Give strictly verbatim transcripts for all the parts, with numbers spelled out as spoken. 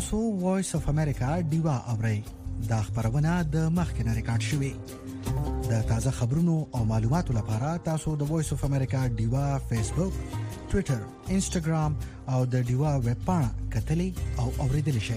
تاسو وایس اف امریکا ډیوا اورئ. دا خبرونه د مخکنه ریکارډ شوې. د تازه خبرونو او معلوماتو لپاره تاسو د وایس اف امریکا ډیوا فیسبوک، ټوئیټر، انسټاګرام او د ډیوا ویب پاڼه کتلې او اوریدل شئ.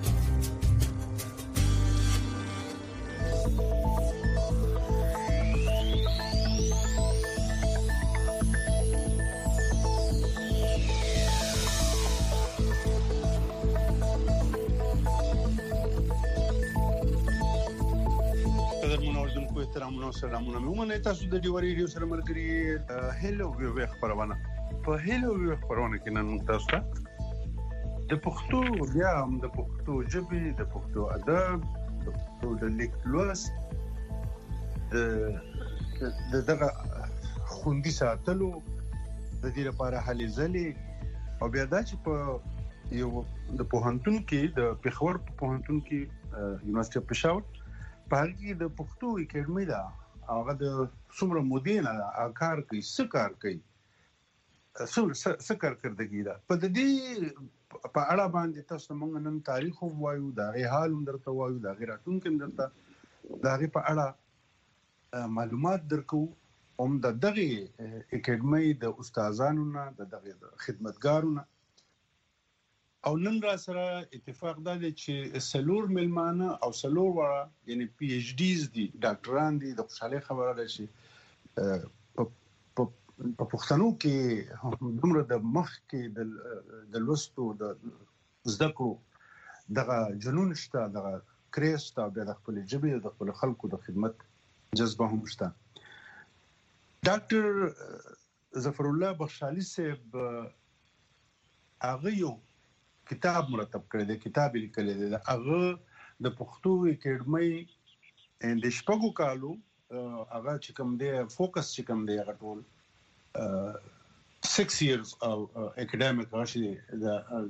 سلامونه موږ تاسو د ډیو ریډیو سره مرګري هلو وی خبرونه په هلو وی خبرونه کې نن موږ تاسو ته د پښتو بیا هم د پښتو ژبې د پښتو ادب د پښتو د لیک لوست د دغه خوندي ساتلو د دې لپاره هلې ځلې او بیا دا چې په یو د پوهنتون کې د پېښور په پوهنتون کې یونیورسيټي اف پېښور په هغه کې د پښتو اکیډمي دا هغه د څومره مودیل کار کوي څه کار کوي څه کار کړدګي دا په دې په اړه باندې تاسو موږ نن تاریخ وایو دا حال درته وایو دا غیراتون کې درته دا په اړه معلومات درکو هم د دغه اکیډمي د استادانو نه د دغه خدمتګارونو او نن را سره اتفاق دا دی چې سلور ملمانه او سلور وړه یعنی پی ایچ ډیز دي ډاکټران دي د خوشاله خبره ده چې په پښتنو کې دومره د مخ کې د لوستو د زده کړو دغه جنون شته دغه کریستا د خپل ژبې د خپل خلکو د خدمت جذبه هم شته. ډاکټر ظفر الله بخشالي صاحب هغه یو کتاب مرتب کړی دی کتاب لیکلی دی هغه د پښتو اکیډمي د شپږو کالو هغه چې کوم دی فوکس چې کوم دی هغه ټول six years of uh, academic راشي د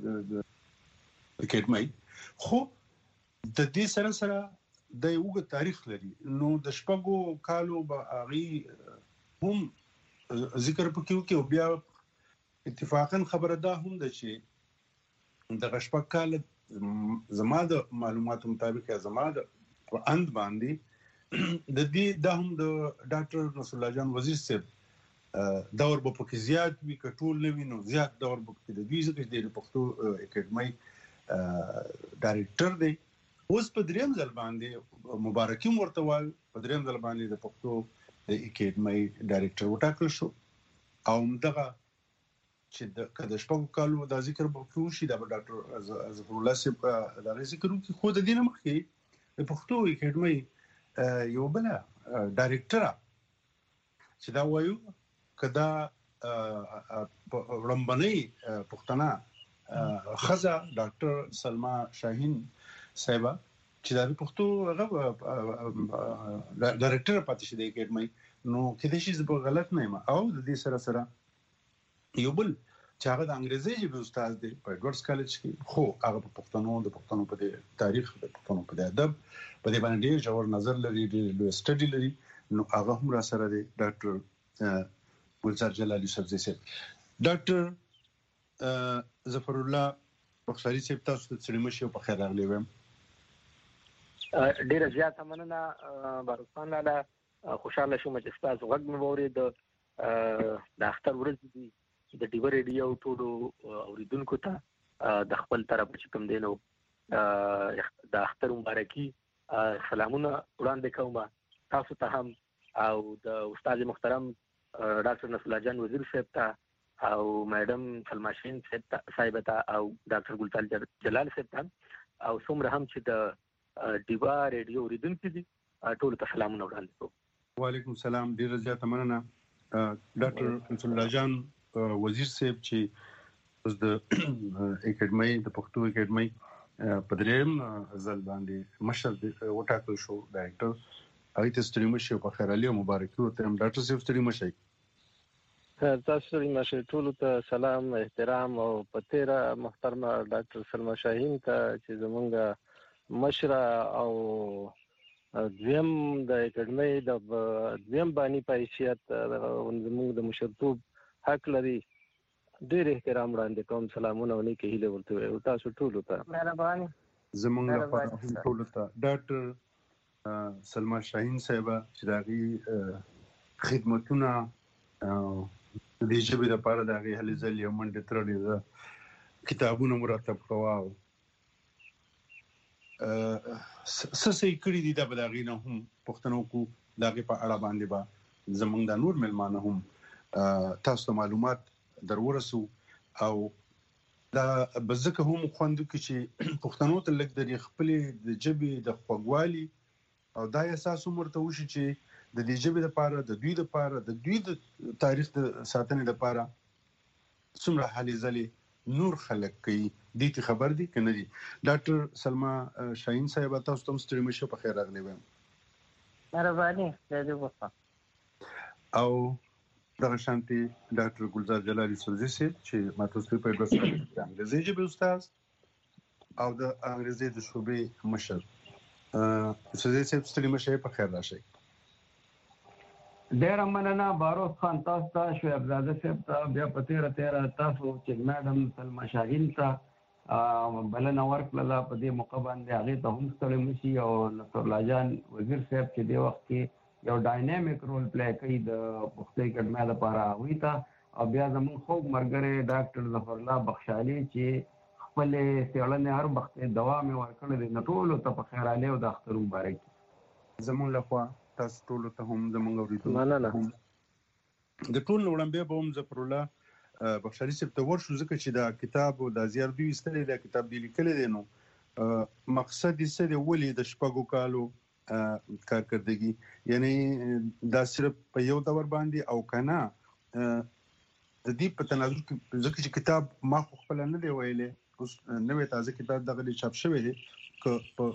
اکیډمي خو د دې سره سره د یو تاریخ لري نو د شپږو کالو به هغه هم ذکر پکې وکي او بیا اتفاقا خبره ده هم د چې د غشپک کال زما د معلوماتو مطابق زما د اند باندې د دې د هم د ډاکټر نصر الله جان وزیر صاحب دور په پکې زیات وی کټول نه وینو زیات دور په کې د دې ځکه د پښتو اکیډمي ډایریکټر دی اوس په دریم ځل باندې مبارکي ورته وایو په دریم ځل باندې د پښتو اکیډمي ډایریکټر وټاکل شو او دغه چې د کده شپږو کالو د ذکر وکړو شي د ډاکټر ظفر الله صاحب د ذکر وکړي خو د دې نه مخکې د پښتو اکیډمي یو بل ډایریکټر چې دا وایو کدا رمبني پښتنه خزه ډاکټر سلمہ شاهین صاحب چې د پښتو ډایریکټر پاتې شي د اکیډمي نو کله شي زه غلط نه یم او د دې سره سره یو بل چې هغه د انګریزي ژبې استاد دی په ایډورډز کالج کې خو هغه په پښتنو د پښتنو په تاریخ د پښتنو په ادب په دې باندې ډېر ژور نظر لري ډېر لوی سټډي لري نو هغه هم را سره دی ډاکټر ګلزار جلالي صاحب صاحب ډاکټر ظفر الله بخشالي صاحب تاسو ته سلام په خیر راغلی وم ډېر زیات مننه بارسان لاله خوشاله شوم چې تاسو غږ مې واورید د اختر ورځ دي د ډیو ریډیو ټولو اوریدونکو ته د خپل طرف چې کوم دینو د اختر مبارکي سلامونه وړاندې کوم تاسو ته هم او د استاد محترم ډاکټر نصر الله جان وزیر صاحب ته او میډم سلمہ شاهین صاحب ته او ډاکټر ګلزار جلال صاحب ته او څومره هم چې د ډیو ریډیو اوریدونکو دي ټول ته سلامونه وړاندې کوم. وعلیکم السلام ډیر زیات مننه ډاکټر نصر الله جان وزیر صاحب چې اوس د اکیډمي د پښتو اکیډمي په دریم ځل باندې مشر وټاکل شو ډایریکټر هغه ته ستړي مشه په خیر علي مبارکي ورته ډاکټر صاحب ستړي مشه تاسو ستړي مشه ټول ته سلام احترام او پتیرا محترم ډاکټر سلمہ شاهین ته چې زمونږ مشر او دویم د اکیډمي د دویم باندې پایشیت زموږ د مشرتوب حق لري ډېر احترام وړاندې کوم، سلامونه او نیکې هیلې ورته وایو تاسو ټولو ته. مهرباني زمونږ لپاره هم ټولو ته ډاکټر سلما شاهین صاحبه چې د هغې خدمتونه د دې ژبې لپاره د هغې هلې ځلې او منډې ترړې ده کتابونه مرتب کوه او څه صحیح کړي دي دا به د هغې نه هم پوښتنه وکړو. د هغې په اړه باندې به زمونږ د نور مېلمانه هم تاسو ته معلومات در ورسو او دا به ځکه هم خوند وکړي چې پښتنو ته لږ د دې خپلې د ژبې د خوږوالي او دا احساس هم ورته وشي چې د دې ژبې لپاره د دوی لپاره د دوی د تاریخ د ساتنې لپاره څومره هلې ځلې نور خلک کوي. دې ته خبر دي که نه دي؟ ډاکټر سلما شاهین صاحب تاسو ته هم ستړي مه شئ، په خیر راغلی وایم. مهرباني دې وکړه. او دغه شانتي ډاکټر ګلزار جلالي سوزي صاحب چې ما تاسو ته په بس د انګریزي ژبې استاد او د انګریزي د شعبې مشر سوزي صاحب ستړي مه شئ، په خیر راشئ. ډېره مننه باروس خان تاسو ته، شعیب زاده صاحب ته، بیا په تیره تیره تاسو چې میډم سلما شاهین ته بلنه ورکړله په دې موقع باندې هغې ته هم ستړی مه شي. او نصرالله جان وزیر صاحب چې دې وخت کې یو ډاینامیک رول پلی کوي د پښتو اکیډمۍ لپاره هغوی ته، او بیا زموږ خوږ ملګری ډاکټر ظفرالله بخشالي چې خپلې څېړنې هر وخت دوام یې ورکړی دی. نو ټولو ته په خیرالي او د اختر مبارک. زموږ لخوا تاسو ټولو ته هم زموږ اورېدونکو مننه. د ټول نه وړاندې به هم ظفرالله بخشالي صاحب ته ورشو ځکه چې دا کتاب او دا زیار دوی ایستلی دا کتاب دی لیکلی دی. نو مقصد یې څه دی؟ ولې د شپږو کالو کارکردګي، یعنی دا صرف په یو دور باندې او کنه د دې په تناظر کې ځکه چې کتاب ما خو خپل نه دی ویلې، اوس نوې تازه کتاب دغه چاپ شوی دی که په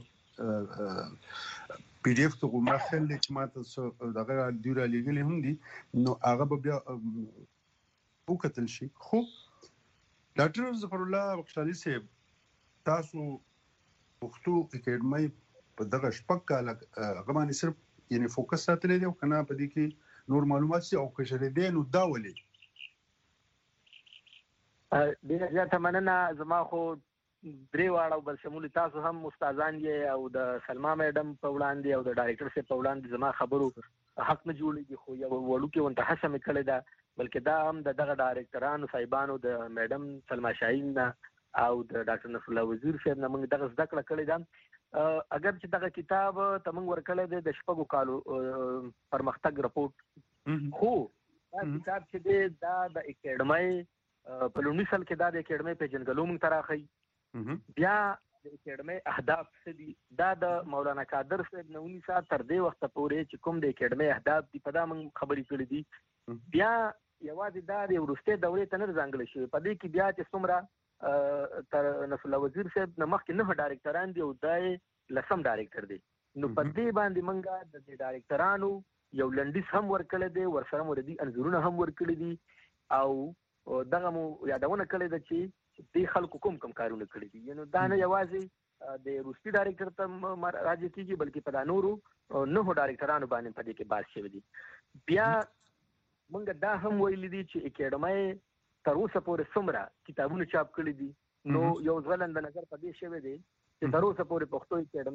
پی ډی اف کې ما خل چې ما ته دغه دوی را لېږلي هم دي، نو هغه به بیا وکتل شي. خو ډاکټر ظفرالله بخشالي صاحب تاسو پښتو اکیډمۍ په دغه شپږ کاله هغه باندې صرف یعنې فوکس ساتلی دی او که نه په دې کې نور معلومات شي او که چېرې دی نو دا ولې؟ ډېره زیاته مننه. زما خو درې واړه او بلشمولي تاسو هم استادان یې او د سلما میډم په وړاندې او د ډایرکټر صاحب په وړاندې زما خبرو حق نه جوړېږي، خو یو وړوکې غونته هڅه مې کړې ده، بلکې دا هم د دغه ډایرکټرانو صاحبانو د میډم سلما شاهین نه او د ډاکټر نصرالله وزیر صاحب نه موږ دغه زده کړه کړې ده. اگر چې دغه کتاب ته موږ ورکړی دی د شپږو کالو پرمختګ رپورټ، خو دا کتاب چې دی دا د اکیډمۍ په لومړي سل کې دا د اکیډمۍ پیژنګلو موږ ته راښیي. بیا د اکیډمۍ اهداف څه دي دا د مولانا قادر صاحب نه ونیسه تر دې وخته پورې چې کوم د اکیډمۍ اهداف دي په دا موږ خبرې کړې دي. بیا یوازې دا د وروستۍ دورې ته نه ځانګړی شوی، په دې کې بیا چې څومره تر نصرالله وزیر صاحب نه مخکې نهه ډایرکټران دي او دا یې لسم ډایرکټر دی. نو په دې باندې موږ د دې ډایرکټرانو یو لنډیز هم ورکړی دی، ورسره مو ردي انځورونه هم ورکړي دي او دغه مو یادونه کړې ده چې دې خلکو کوم کوم کارونه کړي دي. یعنې دا نه یوازې د روسي ډایرکټر ته راجع کېږي بلکې په دا نورو نهو ډایرکټرانو باندې په دې کې بحث شوی دی. بیا موږ دا هم ویلي دي چې اکیډمۍ تر اوسه پورې څومره کتابونه چاپ کړي دي. نو یو ځغلنده نظر په دې شوی دی چې تر اوسه پورې پښتو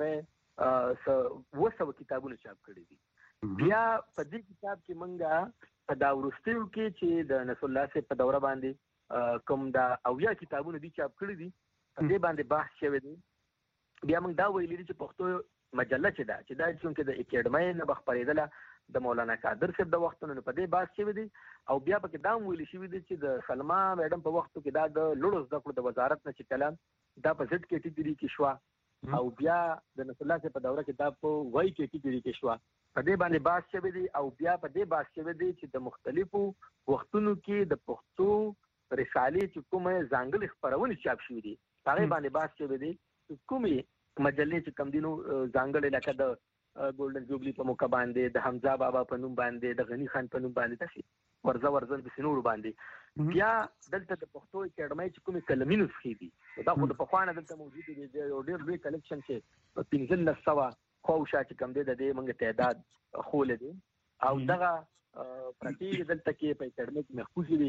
اکیډمۍ اوه سوه کتابونه چاپ کړي دي. بیا په دې کتاب کې موږ په دا وروستیو کې چې د نصرالله صاحب په دوره باندې کوم دا اویا کتابونه دي چاپ کړي دي په دې باندې بحث شوی دی. بیا موږ دا ویلي دي چې پښتو مجله چې ده چې دا چونکې د اکیډمۍ نه به خپرېدله د مولانا قادر صاحب د وختونو په دې بحث شوی دی. او بیا پکې دا هم ویلي شوي دي چې د سلما میډم په وختو کې دا د لوړو زده کړو د وزارت نه چې کله دا په زد کیټګري کې شوه او بیا د نصرالله صاحب په دوره کې دا په وای کیټګري کې شوه، په دې باندې بحث شوی دی. او بیا په دې بحث شوی دی چې د مختلفو وختونو کې د پښتو رسالې چې کومه ځانګړې خپرونې چاپ شوي دي هغې باندې بحث شوی دی. کومې مجلې چې کم دي نو ځانګړې لکه د ګولډن جوبلی په موقع باندې د حمزه بابا په نوم باندې د غنی خان په نوم باندې داسې ورځه ورځه د سنورو باندې. بیا دلته د پښتو اکیډمۍ چې کومې کلمي نسخې دي دا خو د پخوا نه دلته موجود دي، یو ډېر لوی کلیکشن چې په پنځلس سوه خواوشا چې کوم دی د دې موږ تعداد ښولی دی او دغه پرتې دلته کې په اکیډمۍ کې محفوظ دي.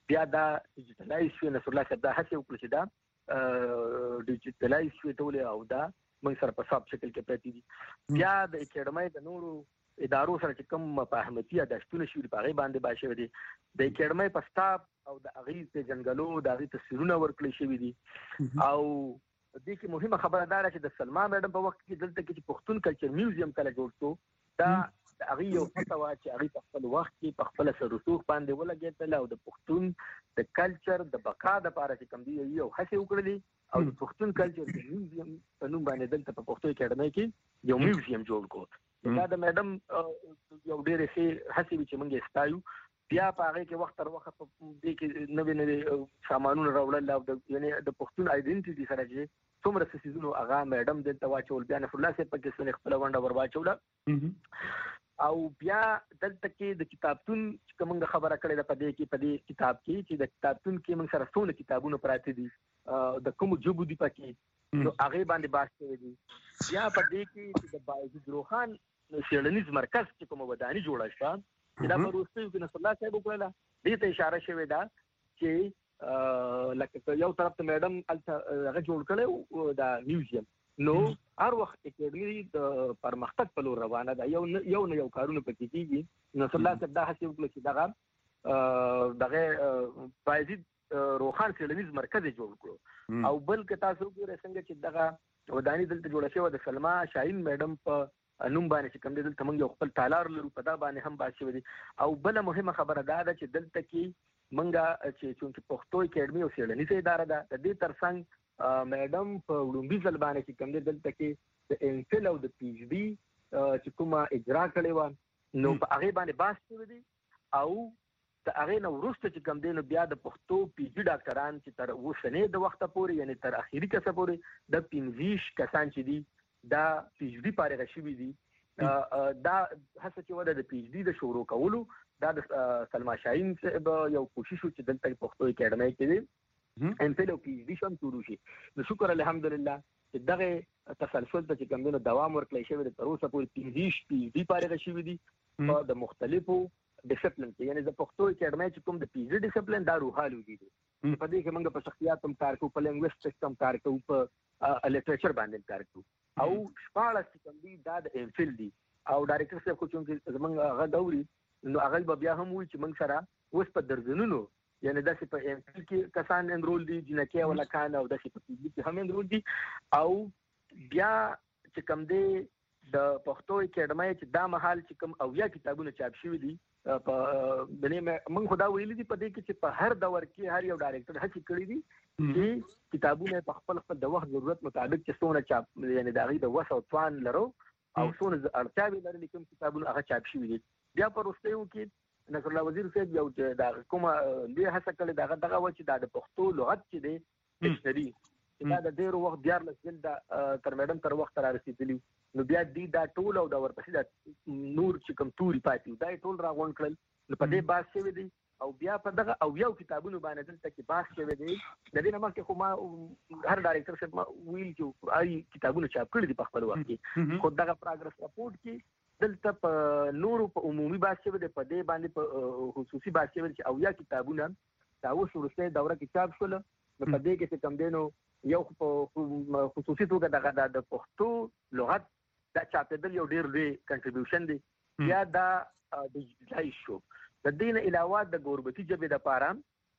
بیا دا ډیجیټلایز شو. نصر الله صاحب دا هڅه وکړه چې دا ډیجیټلایز شو ټول او دا موږ سره په صاحب شکل کې پاتې دي. بیا د اکیډمۍ د نورو ادارو سره چې کوم مفاهمتي یادښتونه شوي په هغې باندې باید شوي دي. د اکیډمۍ په سټاف او د هغې پېژنګلو د هغې تصویرونه ورکړل شوي دي. او دې کې مهمه خبره دا ده چې د سلما میډم په وخت کې دلته کې چې پښتون کلچر میوزیم کله جوړ شو دا د هغې یو هڅه وه چې هغې په خپل وخت کې په خپله سر رسوخ باندې ولګېدله او د پښتون د کلچر د بقا دپاره چې کوم دي یو هڅې وکړلې او د پښتون کلچر د میوزیم په نوم باندې دلته په پښتو اکیډمۍ کې یو میوزیم جوړ کړو. دا د میډم یو ډېرې ښې هڅې وي چې موږ یې ستایو. بیا په هغې کې وخت تر وخت په دې کې نوې نوې سامانونه راوړل او د یعنې د پښتون آیډنټټي سره چې څومره څه څیزونو هغه میډم دلته واچول. بیا نصر الله صاحب پکې څنې خپله ونډه ور واچوله. او بیا دلته کې د کتابتون چې کومه خبره کړې ده په دې کې په دې کتاب کې چې د کتابتون کې موږ سره څونه کتابونه پراته دي د کومو ژبو دي پکې نو هغې باندې بحث شوی دی. بیا په دې کې چې د بایزید روخان څېړنیز مرکز چې کومه وداني جوړه شوه چې دا په وروستیو کې نصر الله صاحب وکړله دې ته اشاره شوې ده چې لکه یو طرف ته میډم هلته هغه جوړ کړی دا میوزیم نو هر وخت اکیډمي د پرمختګ په لور روانه ده. یو یو نه یو کارونه پکې کېږي. نصر الله صاحب دا هڅې وکړه چې دغه دغه بایزید روخان څېړنیز مرکز یې جوړ کړو. او بل که تاسو وګورئ څنګه چې دغه وداني دلته جوړه شوې د سلما شاهین میډم په نوم باندې چې کوم دی دلته موږ یو خپل تالار لرو په دا باندې هم بحث شوی دی. او بله مهمه خبره دا ده چې دلته کې موږ چې چونکې پښتو اکیډمي یو څېړنیزه اداره ده د دې تر څنګ میډم په وړومبي ځل باندې چې کوم دی دلته کې د ایم فل او د پی ایچ ډي چې کومه اجرا کړې وه نو په هغې باندې بحث شوی دی. او د هغې نه وروسته چې کوم دی نو بیا د پښتو پی ایچ ډي ډاکټران چې تر اوسنۍ د وخته پورې یعنې تر اخري کسه پورې د پنځه ویشت کسان چې دي دا پی ایچ ډي فارغه شوي دي. دا هڅه چې وه د پی ایچ ډي د شروع کولو دا د سلما شاهین صاحب یو کوشش و چې دلته پښتو اکیډمۍ کې دی ایم فل او پی ایچ ډي شم شروع شي. نو شکر الحمدلله چې دغه تسلسل ته چې کوم دی نو دوام ورکړی شوی دی. تر اوسه پورې پنځه ویشت پی ایچ ډي فارغه شوي دي په د مختلفو ډسپلن کې. یعنې د پښتو اکیډمۍ چې کوم د پی ایچ ډي ډسپلن دا روحالوجي دی. په دې کې موږ په شخصیات هم کار کوو، په لینګویسټکس هم کار کوو، په لټریچر باندې هم کار کوو. او شپاړس چې کوم دي دا د ایم فل دي. او ډایرکټر صاحب خو چونکې زموږ هغه دوري نو هغه به بیا هم وایي چې موږ سره اوس په درځنونو یعنی داسې په ایم فل کې کسان انرول دي جنکۍ او لکان او داسې په پی ایچ ډي کې هم انرول دي. او بیا چې کوم دی د پښتو اکیډمۍ چې دا مهال چې کوم اویا کتابونه چاپ شوي دي په موږ خو دا ویلي دي په دې کې چې په هر دور کې هر یو ډایرکټر هڅې کړي دي چې کتابونه په خپل خپل د وخت ضرورت مطابق چې څونه چاپ یعنې د هغې د وس او توان لرو او څونه اړتیاوې لرلې کوم کتابونه هغه چاپ شوي دي. بیا په وروستیو کې نصر الله وزیر صاحب یو چې دا کومه لویه هڅه کړې دغه دغه وه چې دا د پښتو لغت چې دی ډکشنري چې دا د ډېرو وخت دیارلس جلده تر میډم تر وخته را رسېدلي نو بیا دوی دا ټول او دا ورپسې دا نور چې کوم توري پاتې وو دا یې ټول راغونډ کړل نو په دې بحث شوی دی. او بیا په دغه اویاو کتابونو باندې دلته کې بحث شوی دی. د دې نه مخکې خو ما هر ډایرکټر صاحب ما ویل چې هغې کتابونه چاپ کړي دي په خپل وخت کې خو دغه پراګرس راپورټ کې دلته په نورو په عمومي بحث شوی دی. په دې باندې په خصوصي بحث شوی دی چې اویا کتابونه دا اوس وروستۍ دوره کې چاپ شول. نو په دې کې چې کوم دی نو یو په خصوصي توګه دغه د پښتو لغت دا چاپېدل یو ډېر لوی کنټریبیوشن دی. بیا دا ډیجیټلایز شو. د دې نه علاوه د ګوربتي ژبې دپاره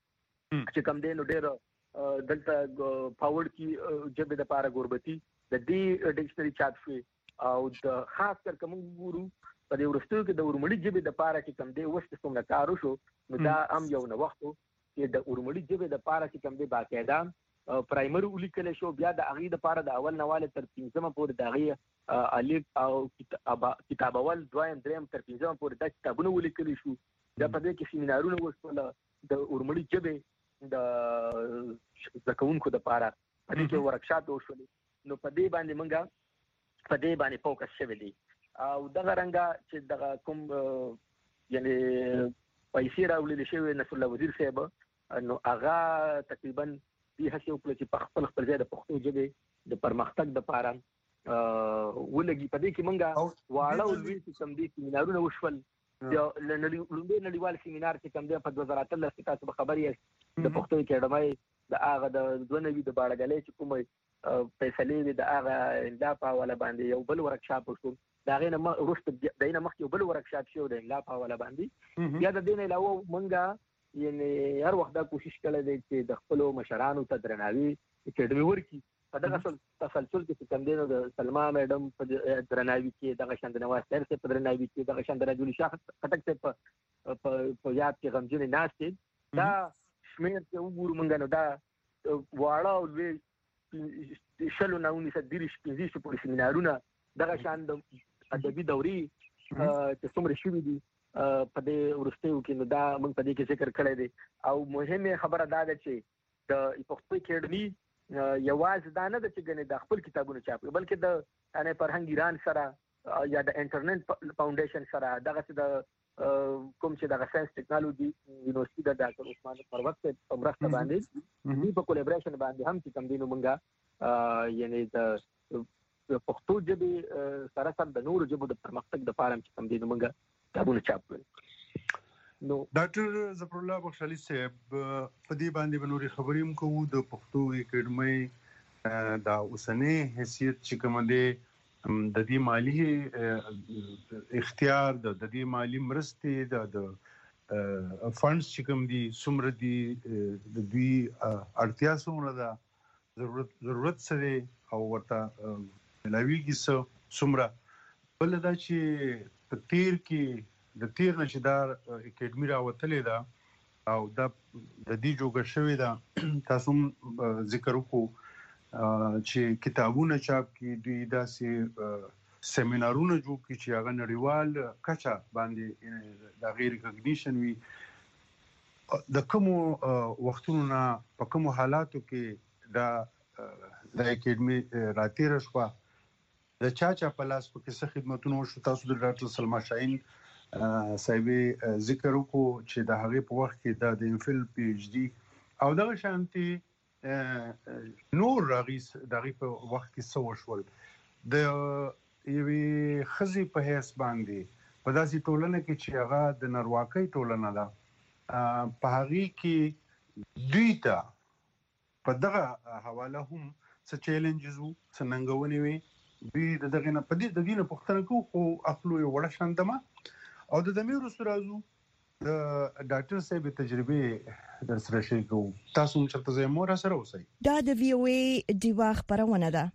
چې کوم دی نو ډېر دلته فاورډ کې ژبې دپاره ګوربتي د دې ډکشنري چاپ شوې. او د خاص کر که موږ ګورو په دې وروستیو کې د ورمړي ژبې دپاره چې کوم دی اوس چې څومره کار وشو نو دا هم یو نوښت و چې د ورمړي ژبې دپاره چې کوم دی باقاعده پرایمري ولیکلی شو. بیا د هغې دپاره د اول نواله تر پنځمه پورې د هغې الف او کتاب اول دویم دریم تر پنځمه پورې دا کتابونه ولیکلی شو. بیا په دې کې سیمینارونه وشول د ورمړي ژبې د زده کوونکو دپاره په دې کې ورکشاپ وشولې. نو په دې باندې موږ په دې باندې فوکس شوی دی. او دغه رنګه چې دغه کوم یعنې پیسې راوړلې شوې نصر الله وزیر صاحب نو هغه تقریبا دې هڅې وکړه چې په خپل خپل ځای د پښتو ژبې د پرمختګ دپاره ولګي. په دې کې موږ واړه او لوی چې کوم دي سیمینارونه وشول یو لنډي نړیوال سیمینار چې کوم دی په دوه زره اتلس کې تاسو به خبر یاست د پښتو اکیډمۍ د هغه د دوه نوي د باړګلې چې کومه فیصلې د هغه انلا په حواله باندې یو بل ورکشاپ وشو دا غینه ما ورسته دینه مخکې یو بل ورکشاپ شو د انلا په حواله باندې یا د دین علاوه مونږه یعنی هر وخت دا کوشش کړی دی چې د خپل مشرانو ته درناوي اکیډمي ورکړي په دغه تسلسل کې کوم دی نو د سلما میډم په درناوي کې دغه شان د نواز سر څخه په درناوي کې دغه شان د رجل شاخ خټک څخه په په یاد کې غمجن ناشته دا شمیر ته وګورو مونږ نو دا واړه او لوی شلو نه ونیسه دیرش پنځه په سیمینارونه دغه شان د ادبي دوري چې څومره شوي دي په دې ورستیو کې نو دا مونږ په دې کې ذکر کړی دی او مهمه خبره دا ده چې د پښتو اکیډمي یوازې دا نه ده چې ګنې د خپل کتابونو چاپ بلکې د یعنی فرهنګ ایران سره یا د انټرنیټ فاونډیشن سره دغه څه د کوم چې د ساينس ټیکنالوژي یونیورسيټي د ډاکټر عثمان پروت په مرسته باندې دې په کولیبریشن باندې هم چې کوم دینو مونږه یعنی د پښتو ژبې سره سره د نورو ژبو د پرمختګ د پاره چې کوم دینو مونږه کتابونه چاپ کړل نو ډاکټر ظفر الله بخشالي صاحب په دې باندې بنوري خبرې هم کوو د پښتو اکیډمۍ دا اوسنۍ حیثیت چې کوم دی د دې مالی اختیار د دې مالی مرستې د فندز چې کوم دي څومره دي د دې اړتیا څومره ده ضرورت ضرورت سره او ورته ملاویږي څومره بل دا چې په تیر کې د تیر نشدار اکیډمي راوتلې ده او دا د دې جوړ شوې ده تاسو ذکر وکړو چې کتابونه چاپ کی دوی داسې سیمینارونه جوړ کی چې هغه نړیوال کچا باندې د غیر ریکګنیشن وی د کوم وختونو نه په کوم حالاتو کې دا د اکیډمي راتیر شو د چا چا په لاس په کې خدماتونه شو تاسو د ډاکټر سلما شاهین صاحب ذکر وکړو چې د هغه په وخت کې د انفل پی ایچ ډي او دغه شانتي نور راغیس دغه په وخت کې سو شول د یوې خزي په هیڅ باندې په داسې ټولنه کې چې هغه د نرواکۍ ټولنه ده په هغه کې دوی ته په دغه حواله هم څه چیلنجز وو څه ننګونې وي دوی دغه نه په دې د دینه پښتنه کو خو خپل یو وړ شاندمه او د دمیر سرازو د ډاکټر صاحب تجربه در سره شریکو تاسو هم چرته زمو را سره اوسئ دا د وی او ای دیوا خبرونه ده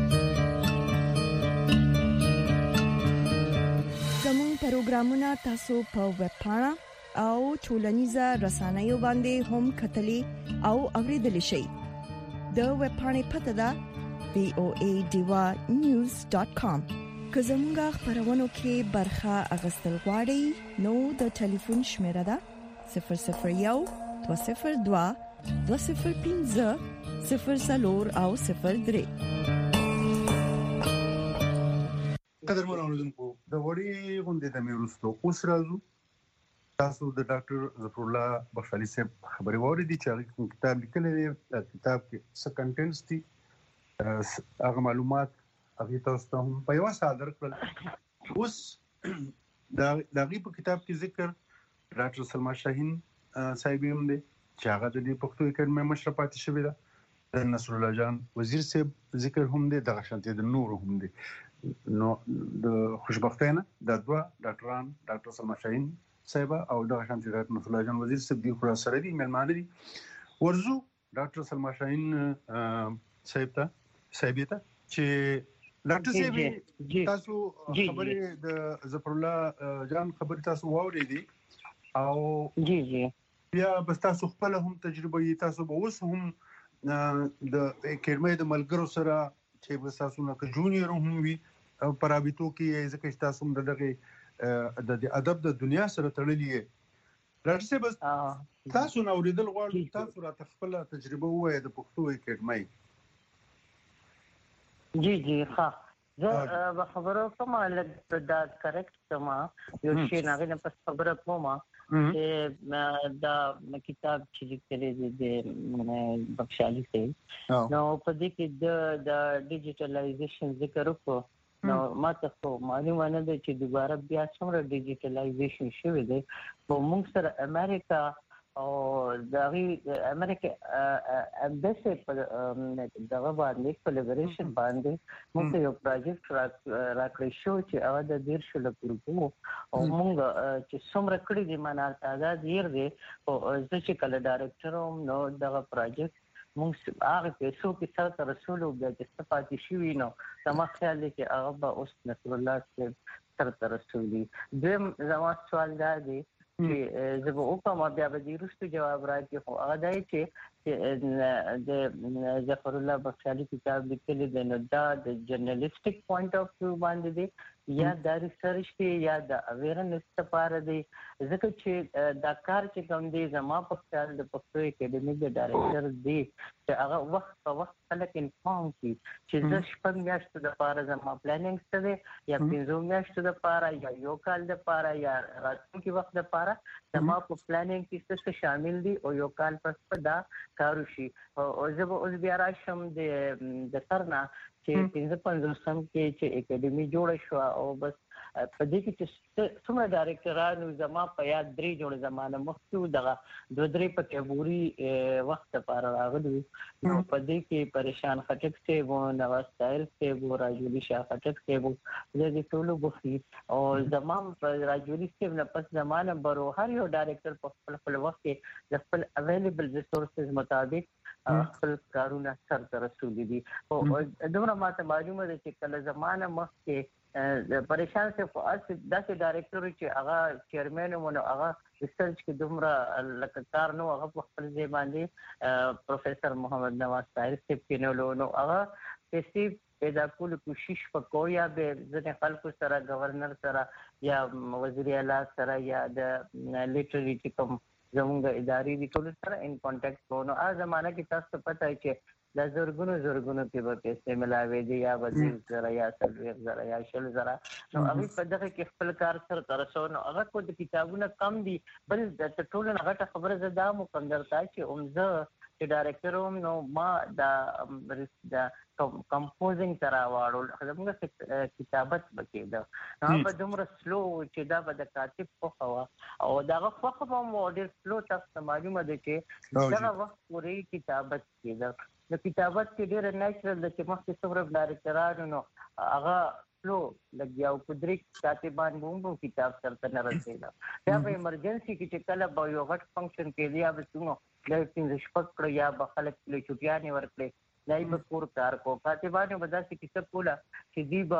زموږ پروګرامونه تاسو په ویب پاڼه او ټولنیزه رسنیو باندې هم کتلی او اوریدلی شئ د ویب پاڼې پته ده وی او ای دیوا نیوز ډاٹ کام که زموږ خبرونو کې برخه اغستل غواړئ نو د ټلیفون شمیره ده صفر صفر یو دوه صفر دوه دوه صفر پنځه صفر صفر او صفر درې قدرمن اوریدونکو د وړي غونډې د میروستو اوس راځو تاسو د ډاکټر ظفر الله بخشالي صاحب خبرې واورېدې چې هغه کتاب لیکلی دی کتاب کې څه کنټینټس دي هغه معلومات هغه تاسو ته هم په یو ساده کړل اوس دا دغه په کتاب کې ذکر ډاکټر سلما شاهین صاحب هم دی چې هغه د پښتو اکیډمي مشر پاتې شوی دی د نصر الله جان وزیر صاحب ذکر هم دی دغه شانتي د نور هم دی نو د خوشبختانه د دوه ډاکټران ډاکټر سلما شاهین صاحب او دغه شانتي ډاکټر نصر الله جان وزیر صاحب دی خو سره دي ملمانه دي ورزو ډاکټر سلما شاهین صاحب ته صاحب ته چې ډاکټر صاحب تاسو خبرې د ظفر الله جان خبرې تاسو واورېدې او جی جی بیا بس تاسو خپل هم تجربه یې تاسو به اوس هم د اکیډمي د ملګرو سره چې به تاسو نه که جونیور هم وي پرابطو کې ځکه تاسو هم دغه د ادب د دنیا سره تړلې ډاکټر صاحب تاسو نو اوریدل غواړم تاسو را خپل تجربه وایي د پښتو اکیډمي جی جی ها زه خبرو کوم لکه دا کریکټ ما یو شی نه غواړم پس خبره کوم چې دا کتاب چې لیکلې د بخشالي سي نو په دې کې د د ډیجیټلایزیشن ذکر وکړو نو ماته خو معلومه نه ده چې دوباره بیا څومره ډیجیټلایزیشن شوی دی په موږ سره امریکا او دغه امریکا امبیسي په دغه باندې کولیبریشن باندې موږ یو پروجیکټ راکړی شو چې هغه د ډیر شل پورو او موږ چې څومره کړی دی معنا تعداد ډیر دی او زه چې کله ډایرکټر وم نو دغه پروجیکټ موږ هغه پیسو کې سره تر رسولو د استفادې شوی نو زما خیال دی چې هغه به اوس نصر الله سره تر رسولي دیم زما سوال دا دی چې زه به وکم بیا به د وروستو جواب راکړي خو هغه دی چې د ظفر الله بخشالي کتاب لیکلی دی نو دا د جرنالیسټیک پوینټ اف ویو باندې دی یا د ریسرچ دی یا د اویرنس لپاره دی ځکه چې دا کار چې کوم دی زما په خیال د پښتو اکیډمي د ډایرکټر دی چې هغه وخت په وخت خلک انفارم کړي چې زه شپږ میاشتو دپاره زما پلانینګ څه دی یا پنځو میاشتو دپاره یا یو کال دپاره یا راتلونکي وخت دپاره زما په پلانینګ کې څه شامل دي او یو کال پس په دا کار وشي او زه به اوس بیا راشم د سر نه چې پنځه پنځوسم کې چې اکیډمي جوړه شوه او بس په دې کې چې څومره ډایرکټرانو زما په یاد درې جوړې زمانه مخکې دغه دوه درې په کیبوري وخت لپاره راغلي نو په دې کې پریشان خټک صاحب و نواز طاهر صاحب و راجولي شاه خټک صاحب د دې ټولو بخي او زما په راجولي صاحب نه پس زمانه برو هر یو ډایرکټر په خپل خپل وخت کې د خپل اویلیبل ریسورسز مطابق خپل کارونه سرته رسولي دي او دومره ماته معلومه ده چې کله زمانه مخکې پریشان سے داسې ډایرکټر چې هغه چیرمن و نو هغه ریسرچ کې دومره لکه کار نو هغه په خپل ځای باندې پروفیسر محمد نواز طاهر صاحب کې نو هغه پیسې پیدا کول کوشش وکړو یا به ځینې خلکو سره گورنر سره یا وزیر اعلی سره یا د لیټرری چې کوم زموږ اداري دي ټول سره ان کانټیکټ وو نو هغه زمانه کې تاسو پته ہے چې د زورګونو زورګونو کې به پیسې ملاوي دي یا بدیل زرا یا سلویر زرا یا شل زرا نو هغه په دغه کې خپل کار سره ترسو نو هغه کو د کتابونو کم دي بل د ټولو غټه خبره زده مو کم درته چې اومزه چې ډایرکټر وم نو ما د د کمپوزینګ ترا واړو زموږ کتابت بکیده نو په دومره سلو چې دا به د کاتب په خوا او دا خو په مو ډیر سلو تاسو معلومه ده چې دا وخت پورې کتابت کیده د کتابت کې ډیر نېچرل د چې مخکې څومره ډایرکټرانو نو هغه فلو لګیاو قدرت کاتبان مونږ کتاب سره نه رسیدا بیا په ایمرجنسي کې چې کله به یو غټ فنکشن کې یا به څنګه د پینځه شپږ کړ یا به خلک له چټیانې ورکړي دای به کور کار کو کاتبانو به داسې کیسه کوله چې دی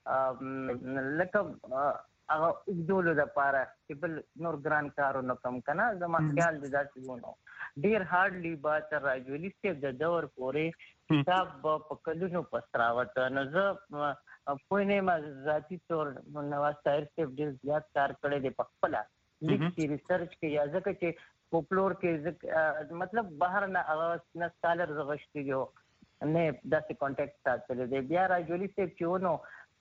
به لکه هغه وګدولو د پاره چې بل نور ګران کارونه کم کنه زما خیال دي داسې ونه ډیر هارډلی با تر راجولي سټیپ د دور پورې کتاب په کلونو پستراوت نو زه په نه ما ذاتی تور نواز طاهر سټیپ ډیر زیات کار کړی دی په خپل لیکي ریسرچ کې یا ځکه چې پوپلور کې مطلب بهر نه اواز نه سکالر زغشتي یو نه داسې کانټیکټ ساتل دی بیا راجولي سټیپ چې ونه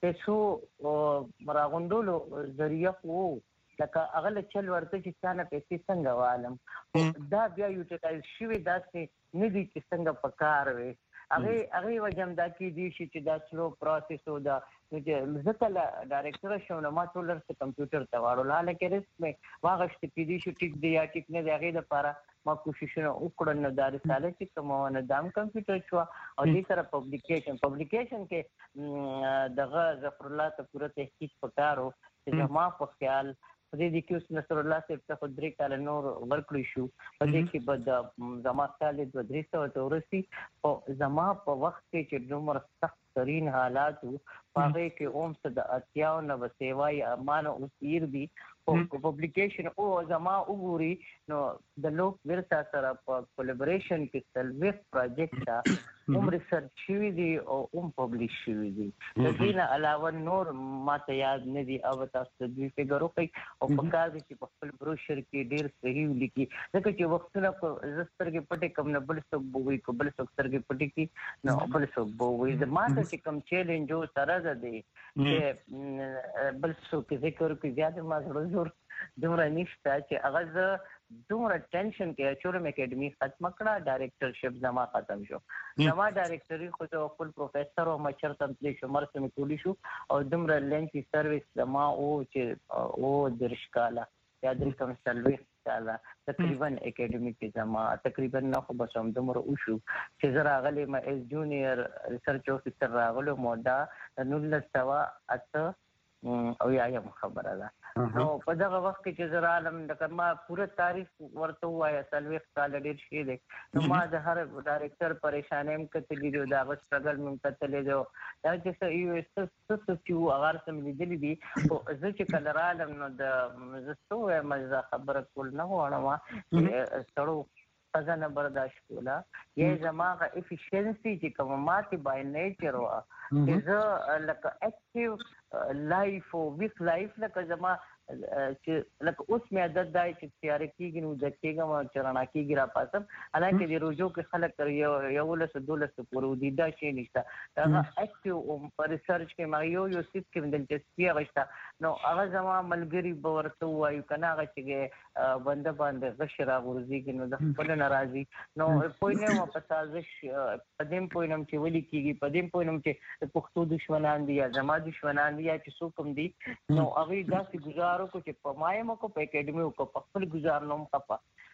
پیسو مراغوندولو ذریعہ وو لکه هغه چل ورته چې څنګه پیسې څنګه والم دا بیا یوټیلایز شوی داسې نه دي چې څنګه پکار وي هغه هغه وجم دا کې دي چې دا سلو پروسس و دا چې ځکه ډایرکټر شو نو ما ټول سره کمپیوټر ته واړو لاله کې رسمه واغشت کې دي چې ټیک دی یا ټیک نه دی هغه لپاره ما کوششونه وکړل نو دا رساله چې کومه نه دام کمپیوټر شو او دې سره پبلیکیشن پبلیکیشن کې دغه ظفر الله ته پوره تحقیق وکړو چې ما په خیال په دې کې اوس نصر الله صاحب ته خدري کال نور ورکړی شو په دې کې بد زما خیال د درې سو تورسي او زما په وخت کې چې دومره سخت ترين حالات هغه کې اوم څه د اتیاو نه وسیوای امانه اوسیر دي او پبلیکیشن او زما وګوري نو د لوک ورسا سره په کولیبریشن کې سلویک پروجیکټ هم ریسرچ شوی دی او هم پبلیش شوی دی د دې نه علاوه نور ماته یاد نه دي او تاسو د دې فګرو کوي او په کار دي چې په خپل بروشر کې ډیر صحیح لیکي ځکه چې وختونه په زسترګې پټې کوم نه بل څوک بووي کو بل څوک سترګې پټې کی نو بل څوک بووي د ماته چې کوم چیلنج او سره ده دی چې بل څوک ذکر کوي زیات ما زړه زور دومره نشته چې هغه دومره ټینشن کې چورم اکیډمي ختم کړه ډایریکټرشپ زما ختم شو زما ډایریکټري خو ته خپل پروفیسور او مچر تمثيل شو مرسته کولی شو او دومره لنچ سرویس زما او چې او درشکاله یا د کوم سلوي کاله تقریبا اکیډمي کې زما تقریبا نه خو بس هم دومره وشو چې زه راغلی ما ایز جونیئر ریسرچ افیسر راغلو مودا نولس سوه اته او یایم خبره ده نو په دغه وخت کې چې زه رالم د ما پوره تاریخ ورته وایه څلوېښت کاله ډېر شي دی نو ما د هر ډایرکټر پریشانۍ هم کتلي دي د هغه سټرګل مې هم کتلی دی دا چې څه یو څه څه چې وو هغه هر څه مې لیدلي دي خو زه چې کله رالم نو د زه څه ووایم زه خبره کول نه غواړم چې سړو ښځه نه برداشت کوله یا زما هغه افیشنسي چې کومه ماتې بای نیچر وه چې زه لکه اکټیو لایف او ویک لایف لکه زما چې لکه اوس مې عادت دی چې تیاره کېږي نو اوده کېږم او چې رڼا کېږي راپاڅم حالانکې د روژو کې خلک تر یولسو دولسو پورې ودي دا شی نشته هغه اکټیو په ریسرچ کې ما یو یو سیټ کې مې دلچسپي هغه شته نو هغه زما ملګري به ورته ووایو که نه هغه چې بنده باندې غش راغورځېږي نو د خپله نه راځي نو پوه نه وم په سازش په دې هم پوه نه وم چې ولې کېږي په دې هم پوه نه وم چې د پښتو دشمنان دي یا زما دشمنان دي یا چې څوک هم دي نو هغوی داسې ګزار کو چې په ما یم کو په اکیډمي کو په خپل گزار نوم خپه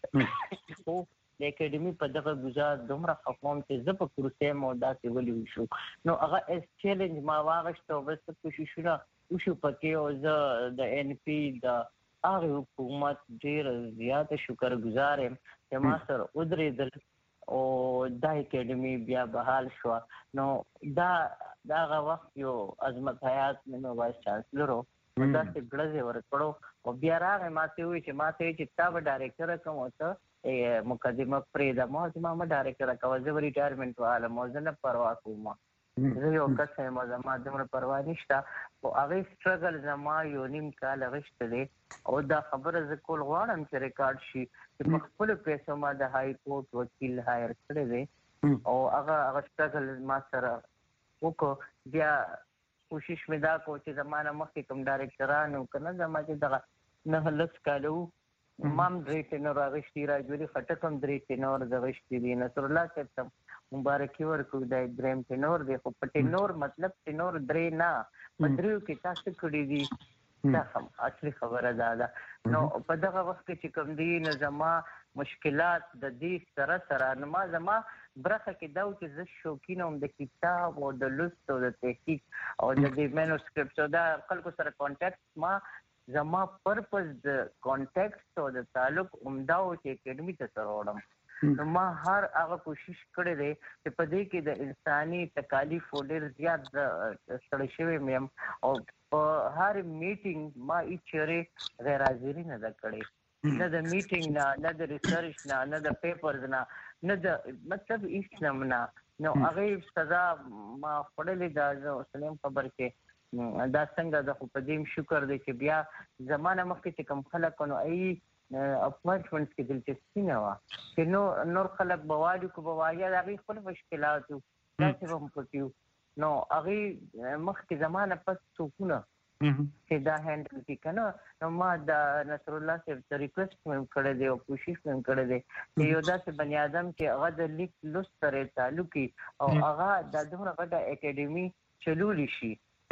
خو د اکیډمي په دغه گزار دومره خپوم چې زه په کورسې مو داسې ولي وشو نو هغه اس چیلنج ما واغشته او بس کوششونه وشو پکې او زه د ان پی د هغه حکومت ډېر زیات شکر گزار یم چې ما سره ودرېدل او دا اکیډمي بیا بحال شو نو دا دغه وخت یو عظمت حیات مې وایس چانسلر دا څه ګړزې ورکړو او بیا راغی ما ته وویل چې ما ته وویل چې تا به ډایرکټره کوم او ته مقدمه پرېږده ما چې ما مه ډایرکټره کوه زه به ریټایرمنټ واله ما زه نه پروا کوم زه یو کس یم زما دومره پروا نشته خو هغې سټرګل زما یو نیم کال غشته دی او دا خبره زه کول غواړم چې ریکارډ شي چې په خپلو پیسو ما د های کورټ وکیل هایر کړی دی او هغه هغه سټرګل ما سره وکړو بیا کوشش مې دا کو چې زمانه مخکې کوم ډایرکټران وو که نه زما چې دغه نهه لس کاله وو ما هم درې ټینور اخیستي راجوري خټک هم درې ټینور اخیستي دي نصرالله صاحب ته مبارکي ورکړو دا درېیم ټینور دی خو په ټینور مطلب ټینور درې نه په دریو کې تا څه کړي دي دا هم اصلي خبره دا ده نو په دغه وخت کې چې کوم دي نو زما مشکلات د دې سره سره نو ما زما برخه کې دا و چې زه شوقینه وم د کتاب او د لوست او د تحقیق او د دې مینوسکرپټس او دا خلکو سره کانټیکټ ما زما پرپز د کانټیکټ او د تعلق عمده و چې اکیډمي ته سره وړم نو ما هر هغه کوشش کړی دی چې په دې کې د انساني تکالیفو ډېر زیات ستړی شوی مې یم او په هر میټینګ ما هېڅ چېرې غیر حاضري نه ده کړې نه د میټینګ نه نه د ریسرچ نه نه د پیپرز نه نه د مطلب هېڅ نه نه نو هغې سزا ما خوړلې ده زه اوسنیم خبر کې دا څنګه ده خو په دې شکر دی چې بیا زمانه مخکې چې کوم خلک نو ای اپارټمنټس کې دلچسپي نه وه چې نور نور خلک به والي کو به وایه د هغوی خپل مشکلات وو داسې به هم پټي وو نو هغوی مخکې زمانه پس څوکونه چې دا هینډل کړي که نه نو ما د نصرالله صاحب ته ریکویسټ مې کړی دی او کوشش مې کړی دی چې یو داسې بني ادم چې هغه د لیک لوست سره تعلق وي او هغه دا دومره غټه اکیډمي چلولی شي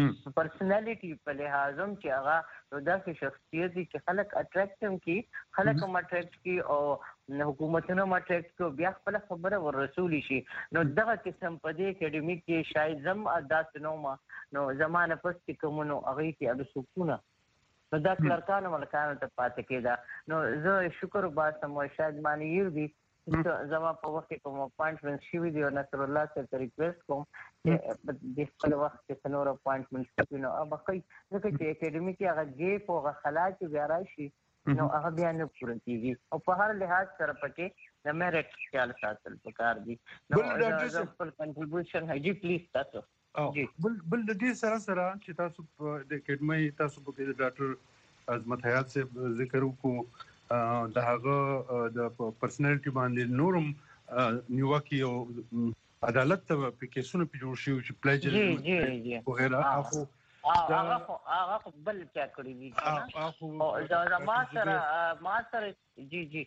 پرسنالټي په لحاظ هم چې هغه یو داسې شخصیت دی چې خلک اټریکټ هم کړي خلک هم اټریکټ کړي او حکومتونه هم اټریکټ کړي او بیا خپله خبره ور رسولی شي نو دغه قسم په دې اکیډمي کې شاید زم داسې نه وم نو زما نه پس چې کوم نو هغوی کې هغه سکونه نو دا کلرکانو ملکانو ته پاتې کېده نو زه شکر وباسم او شاید مانه یو دي زما په وخت کې کوم اپاینټمنټ شوي دي او نصرالله صاحب ته ریکویسټ کوم چې د خپل وخت کې نور اپاینټمنټ شوي نو هغه ښایي ځکه چې اکیډمي کې هغه ګیپ او هغه خلا چې بیا راشي نو هغه بیا نه پوره کېږي او په هر لحاظ سره پکې د میرټ خیال ساتل پکار دي نو زه خپل کنټریبیوشن جی پلیز تاسو بل بل د دې سره سره چې تاسو په د اکیډمي تاسو په کې د ډاکټر عظمت حیات صاحب ذکر وکړو د هغه د پرسنالټي باندې نورم نیوکي او عدالت ته په کیسونو په جوړ شي چې پلیجرزم وغیرہ خو هغه هغه بل چا کړی دي او دا ما سره ما سره جی جی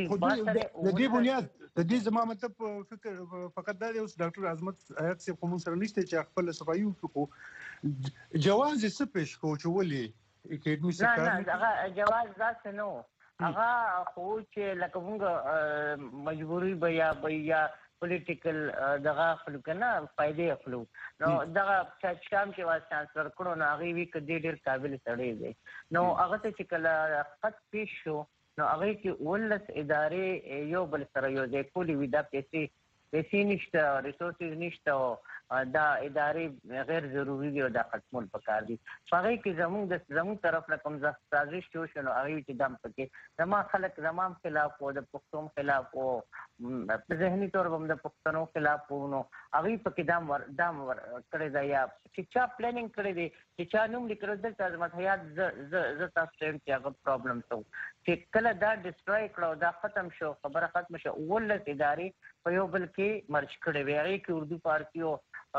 د دې بنیاد د دې زما مطلب فکر فقط دا دی اوس ډاکټر عظمت حیات صاحب کوم سره نشته چې خپل صفایي وکړو جواز یې څه پیش کو چې ولې اکیډمي سره نه نه هغه جواز داسې نو هغه خو چې لکه موږ مجبوري بیا بیا پولیټیکل دغه خلک نه فائدې اخلو نو دغه چې کام چې واس ترانسفر کړو نو هغه وی کډې ډېر قابل سړی دی نو هغه ته چې کله خط پیش شو نو هغه کې ولس ادارې یو بل سره یو ځای کولی وي دا پیسې پیسې نشته ریسورسز نشته دا ادارې غیر ضروري دي او دا ختمول پکار دي هغه کې زموږ د زموږ طرف له کوم سازش شو شنو هغه چې دم پکې زما خلک زمام خلاف او د پښتون خلاف او په ذهني تور هم د پښتنو خلاف نو هغه پکې دم ور دم ور کړی دا یا چې چا پلانینګ کړی دی چې چا نوم لیکل د عظمت حیات ز ز تاسو ته هغه پرابلم ته چې کله دا ډیسټروي کړو دا ختم شو خبره ختم شو ولس ادارې په یو بل کې مرج کړي وي هغه کې اردو پارټیو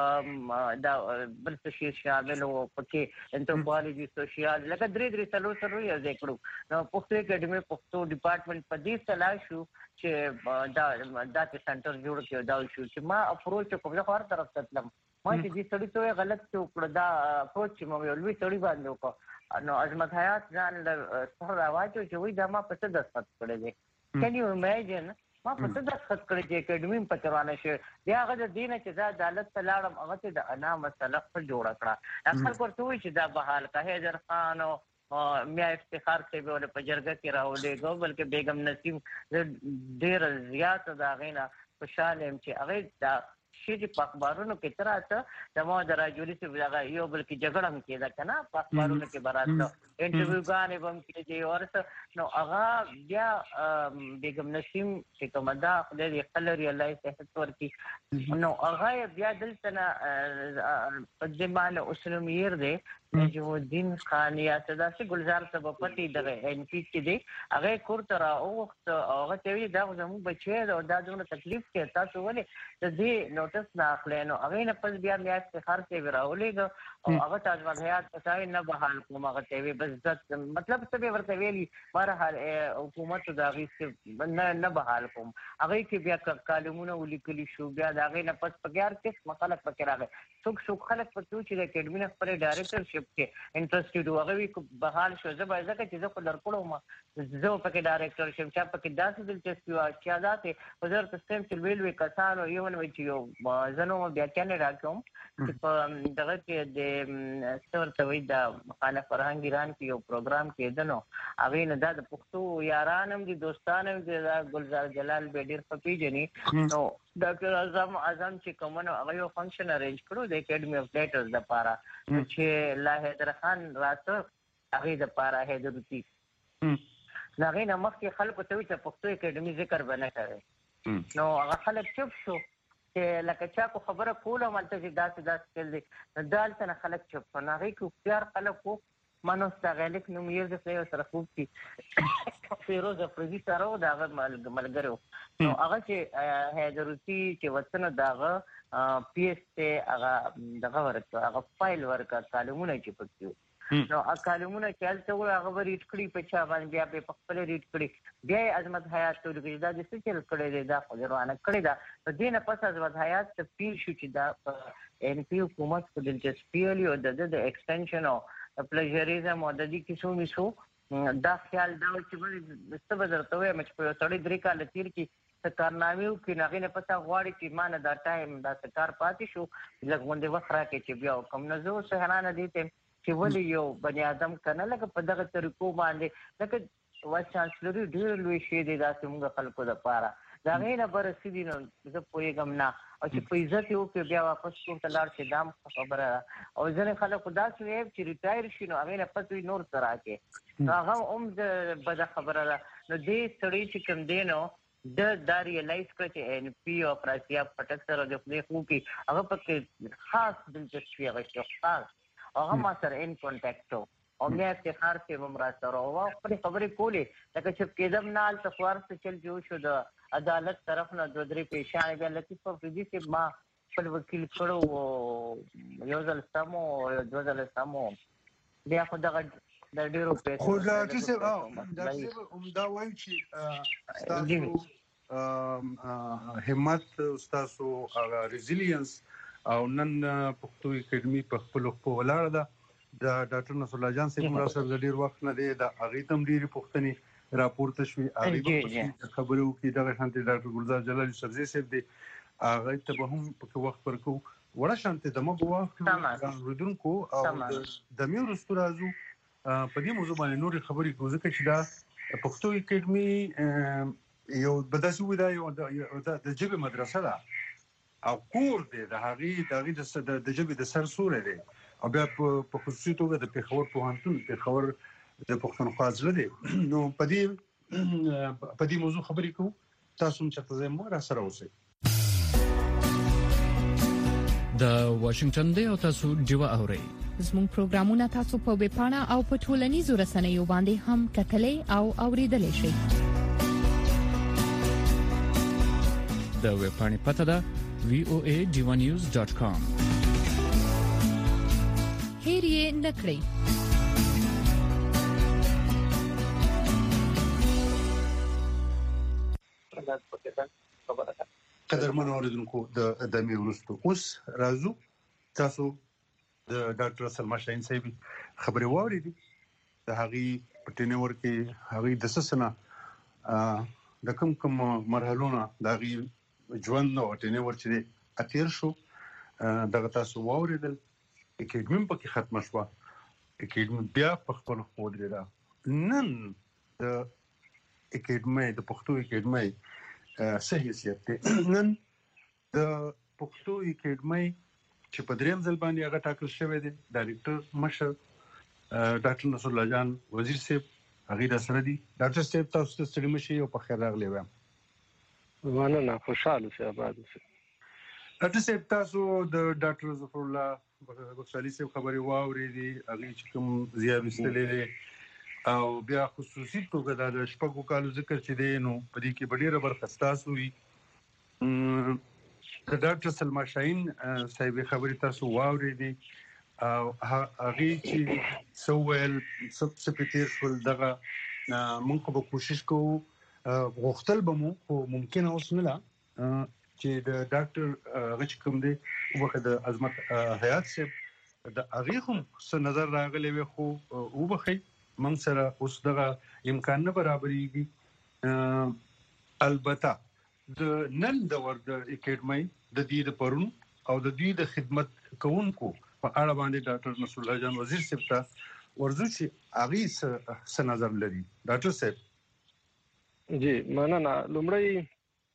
دا بل څه شامل وو پکې انټرپالوجي سوشل لکه درې درې څلور څلور یې ځای کړو نو پښتو اکیډمي پښتو ډپارټمنټ په دې سلا شو چې دا دا سنټر جوړ کړو دا شو چې ما اپروچ کوم ځای هر طرف ته تلم ما چې دې سړی ته غلط څه وکړ دا اپروچ مې یو لوی سړی باندې وکړ نو عظمت حیات ځان له سره راوچو چې وای دا ما په څه دستخط کړی دی کین یو امیجن ما په څه دستخط کړی چې اکیډمي په چروانه شي بیا هغه د دینه چې دا عدالت ته لاړم هغه ته د انا مسله په جوړ کړه اخر ورته وای چې دا بحال کا حیدر خان او میا افتخار ته به په جرګه کې راولې غو بلکې بیگم نسیم ډېر زیات دا غینا خوشاله يم چې هغه دا شي په اخبارونو کې تر اته د مو دراجوري څخه دغه یو بلکې جګړه هم کېده کنه په اخبارونو کې براته انټرویو غانې هم کېږي ورته نو هغه بیا بیگم نسیم چې کومه دا خدای خپل ریلای صحت ورکی نو هغه بیا دلته په ځمانه اسلام یې دی نجمالدین خان یا صدا سي ګلزار ته په پټي دغه ان پی کې دی هغه کورته را اوخت هغه ته وی دا زموږ بچی او دا دونه تکلیف کې تاسو ولې د دې نوټس نه اخلینو هغه نه پس بیا میا افتخار ته وراولېګ او هغه تاسو حیات پتاوي نه بحال کوم هغه ته وی بس مطلب څه ورته ویلي بهرحال حکومت دا غي نه نه بحال کوم هغه کې بیا کالمونه ولیکلي شو بیا دا غي نه پس پګار کې مخالف پکې راغی څوک څوک خلک په تو چې د اکیډمي خپل ډایریکټر کې انټرستډ هغه وی بحال شو زه به ځکه چې زه په لړکړو ما زه پکې ډایریکټر شم چې پکې داسې دلچسپي وا چې ذاته وزارت سیستم چې ویل وی کسانو یو نو چې یو زنو بیا کنه راکوم چې په دغه کې د ستورته وی د مخالف فرهنګ ایران کې یو پروګرام کېدنو هغه نه د پښتو یارانم دي دوستانم دي ګلزار جلال به ډیر خپيجني نو ډاکټر اعظم اعظم چې کومه هغه یو فنکشن ارینج کړو د اکیډمي اف لیټرز لپاره چې لا حیدر خان راته هغه د لپاره حیدرتی هغه نه مخکې خلکو ته چې پښتو اکیډمي ذکر بنه کړي نو هغه خلک چوپ شو چې لکه چا کو خبره کوله مالته چې داسې داسې کړل دي دالته نه خلک چوپ نه هغه کو پیار خلکو منو استغلک نو میر د سره سره خوب کی فیروز افریدی سره دا ملګرو نو هغه چې حیدرتی چې وطن داغه پی ایس ته هغه دغه ورکړه هغه فایل ورکړه کالمونه چې پکې نو ا کالمونه چې هلته هغه ریډ کړی په چا باندې بیا په خپل ریډ کړی بیا عظمت حیات ته لګی دا د څه چل کړی دی دا خو روانه کړی دا په دینه پس عظمت حیات ته پیل شو چې دا ان پی حکومت کو دلچسپي او د د ایکسټنشن او پلیجریزم او د دې کیسو میسو دا خیال دا چې موږ څه بدرته وای مچ په سړی درې کال تیر کې کارنامو کې نغې نه پتا غواړي چې مان دا ټایم دا کار پاتې شو لږ وخت راکې چې بیا کوم نه زو سهرانه دي ته چې ولې یو بنی آدم کنه لکه په دغه طریقو باندې لکه وایس چانسلر ډیر لوی شي دي دا څنګه خلکو د پاره دا غینه برسې دي نو زه پوهیږم نه او چې په عزت یو کې بیا واپس کوم ته لاړ شي دام خبره او ځنې خلکو دا څه چې ریټایر شي نو هغه نه پاتې نور سره کې هغه هم د بد خبره ده نو دې سړی چې کوم دی نو د داري لایف کې چې ان پی او پراسیا پټک سره د خپل خو کې هغه پکې خاص دلچسپي غوښتل خاص هغه ما سره ان کانټاکټ او مې افتخار کې ممرا سره او خپل خبرې کولې لکه چې کېدم نه ال تخوار څه چل جو شو د عدالت طرف نه د درې پېښانې بیا لطیف افریدي چې ما خپل وکیل کړو یو ځل سمو یو ځل سمو بیا خو دغه د ډیرو پیسو خو دا چې دا چې دا وایي چې تاسو همت تاسو ریزیلینس او نن پښتو اکیډمي په خپل خپل ولاړه ده د ډاکټر نصر الله جان صاحب مراسم د ډیر وخت نه دی د هغه تم ډیری پښتني راپورته شوی هغه خبرو کې دغه شانتي ډاکټر ګلزار جلالي سرزي صاحب دی هغه ته به هم په وخت ورکو وړه شانتي د مبو ردونکو او د میورستو راځو په دې موضوع باندې نور خبرې کوو ځکه چې دا پښتو اکیډمي یو بداسي ودا یو د جبه مدرسه ده او کور دی د هغه د د جبه د سر سورې دی او بیا په خصوصي توګه د پیښور پوهنتون پیښور د پښتونخوا ځل دی نو په دې په دې موضوع خبرې کوو تاسو هم چې تاسو مو را سره اوسئ د واشنگټن دی او تاسو جوا اورئ زموږ پروګرامونه تاسو په ویب پاڼه او په ټولنیزو رسنیو باندې هم کتلې او اوریدلای شئ. د ویب پاڼې پته ده وی او ای ډیوا نیوز ډاټ کام. هیر یې نکړئ. قدرمن اوریدونکو د ادمي ورستو اوس راځو تاسو د ډاکټر سلما شاهین صاحب خبري واورېدې د هغه پټینور کې هغه د سسنه د کوم کوم مرحلونه د هغه ژوند نو پټینور چې اتیر شو دغه تاسو واورېدل اکیډمي په کې ختم شو اکیډمي بیا په خپل خو درې نن د اکیډمي د پښتو اکیډمي صحیح نن د پښتو اکیډمي چې په دریم ځل باندې هغه ټاکل شوی دی ډایریکټر مشر ډاکټر نصر الله جان وزیر صاحب هغه د سره دی ډاکټر صاحب تاسو ته ستړي مشي او په خیر راغلی وایم. مننه خوشاله شه آباد اوسئ. ډاکټر صاحب تاسو د ډاکټر ظفر الله بخشالي صاحب خبري واورېدي هغه چې کوم زیار وستلې او بیا خصوصي توګه د شپږو کالو ذکر چې دی نو په دې کې ډېره برخه ستاسو وي د ډاکټر سلما شاهین صاحب خبري تاسو واورېدي او هغه چې سوال سب سپیټیر فل دغه موږ به کوشش کوو غوښتل به مو خو ممکن اوس نه لا چې د ډاکټر هغه چې کوم دی وخت د عظمت حیات صاحب د هغه هم څه نظر راغلی وي خو وبخي موږ سره اوس دغه امکان نه برابرېږي. البته د نن د ورد اکیډمي د دې د پرون او د دې د خدمت کوونکو په اړه باندې ډاکټر نصر الله جان وزیر صاحب ته ورزو چې هغه څه نظر لري ډاکټر صاحب. جی مننه. لومړی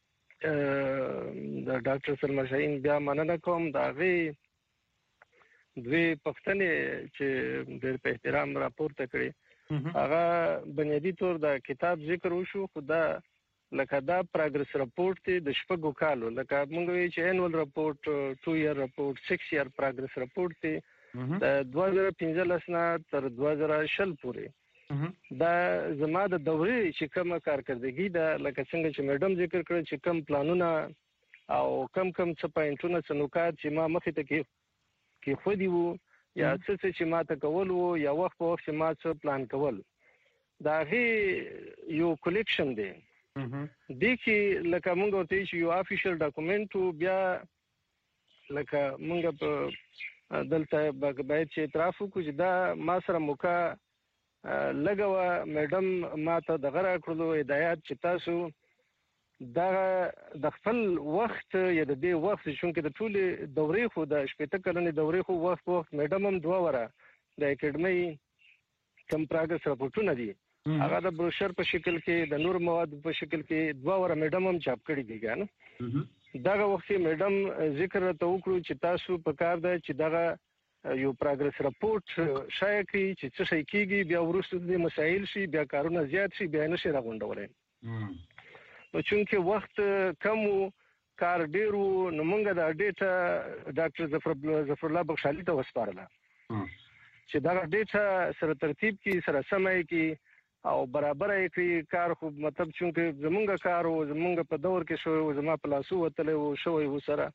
د ډاکټر سلما شاهین بیا مننه کوم دا غي دوی پښتنې چې د په احترام راپورته کړی هغه بنیادی طور د کتاب ذکر وشو خدا لکه دا پروګرس رپورت دی د شپږو کالو لکه موږ وی چې انوال رپورت ټو ایئر رپورت سکس ایئر پروګرس رپورت دی د دوه زره پنځلس نه تر دوه زره شل پورې دا زما د دورې چې کومه کارکړدګي دا لکه څنګه چې میډم ذکر کړ چې کوم پلانونه او کم کم څه پاینټونه څه نکات چې ما مخې ته کې کې خو دی وو یا څه چې ما ته کول وو یا وخت په وخت چې ما څه پلان کول دا غي یو کلیکشن دی د کې لکه موږ ورته چې یو افیشل ډاکومنټ بیا لکه موږ په دلته باید چې اعتراف وکړو چې دا ما سره موقع لګوا میډم ما ته دغه راکړلو هدایت چې تاسو دا د خپل وخت یا د دې وخت چې د ټول دورې خو د شپږ کلنې دورې خو وخت وخت میډم هم دوه وره د اکیډمي کم پروګرس راپورټونه دي هغه د بروشر په شکل کې د نور مواد په شکل کې دوه وره میډم هم چاپ کړی دي ګان دغه وخت میډم ذکر ته وکړو چې تاسو په کار ده چې دغه یو پروګرس رپورت شایع کړئ چې څه شي کیږي بیا ورسته د مسایل شي بیا کارونه زیات شي بیا نشي راغونډولای نو چونکه وخت کم کار ډیرو نو موږ د ډیټا ډاکټر ظفر ظفر الله بخشالي ته وسپارله چې دا ډیټا سره ترتیب کی سره سمای کی او برابر یې کړی کار خو مطلب چونکه زمونږ کار او زمونږ په دور کې شو زما په لاسو وتلې او شوی و سره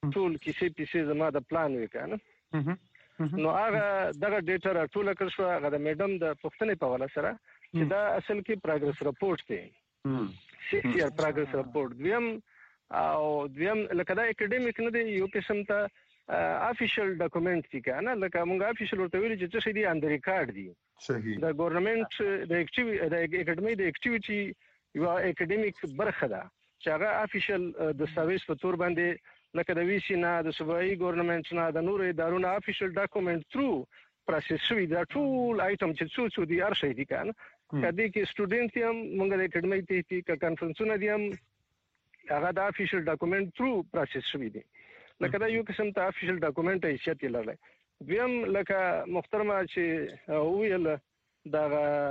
ټول کیسې پیسې زما د پلان وکنه نو هغه دغه ډیټا راټول کړ شو هغه د میډم د پښتنې په ولا سره چې دا اصل کې پروګرس رپورټ دی سکس ایئر پروګرس رپورټ دویم او دویم لکه دا اکیډمیک نه دی یو قسم ته افیشل ډاکومنت دی کنه لکه موږ افیشل ورته ویل چې څه دی اند ریکارډ دی صحیح د ګورنمنت د اکټیویټي د اکیډمي د اکټیویټي یو اکیډمیک برخه ده چې هغه افیشل دستاویز په تور باندې لکه د وی سی نه د صوبایي ګورنمنت نه د نور ادارونو افیشل ډاکومنت تھرو پروسس شوی دا ټول آیټم چې څو څو دي ارشي دي کنه کدی کې سټوډنټ یم موږ د اکیډمي ته تی کانفرنسونه دي هم هغه د افیشل ډاکومنت تھرو پروسس شوی دي لکه دا یو قسم ته افیشل ډاکومنت حیثیت لري دویم لکه محترمه چې ویل دا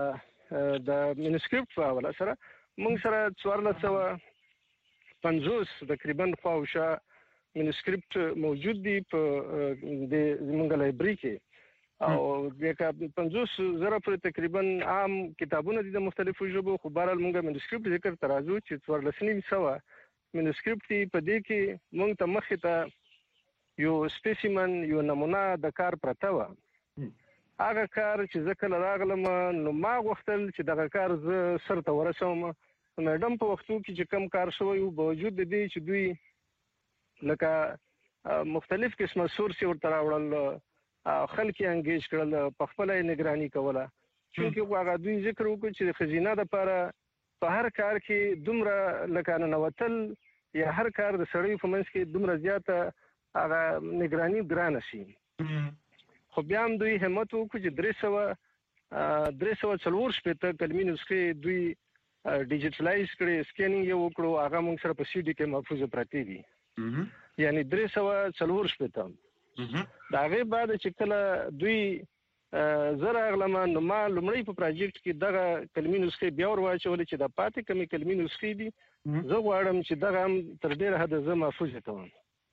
د منسکرپټ په حواله سره موږ سره څوارلس سوه پنځوس تقریبا خواوشا منسکرپټ موجود دي په د زمونږ لایبرری کې او د پنځوس زره پر تقریبا عام کتابونه دي د مختلفو ژبو خو بهرحال موږ منسکرپټ ذکر ترازو چې څوارلس نیم سوه منسکرپټ په دې کې موږ ته مخې ته یو سپیسیمن یو نمونه د کار پرته و هغه کار چې ځکه راغلم نو ما غوښتل چې دغه کار زه سر ته ورسوم میډم په وختو کې چې کم کار شوی او باوجود د دې چې دوی لکه مختلف قسمه سورس ورته راوړل خلک یې انګیج کړل په خپل نگرانی کوله چې هغه دوی ذکر وکړي چې خزینه د لپاره په هر کار کې دومره لکه نوتل یا هر کار د سړی په منځ کې دومره زیاته هغه نگرانی ګران شي خو بیا هم دوی همت وکړي چې درې سوه درې سوه څلور شپېته کلمې نسخې دوی ډیجیټلایز کړي سکینینګ یې وکړو هغه موږ سره په سی ډي کې محفوظ پراته دي یعنی درې سوه څلور شپېته دا غي بعد چې کله دوی زره اغلم نو ما لمړی په پروجیکټ کې دغه کلمې نسخې بیا ور واچول چې د پاتې کمی کلمې نسخې دي زه غواړم چې دغه هم تر ډیره حد زه محفوظ کړم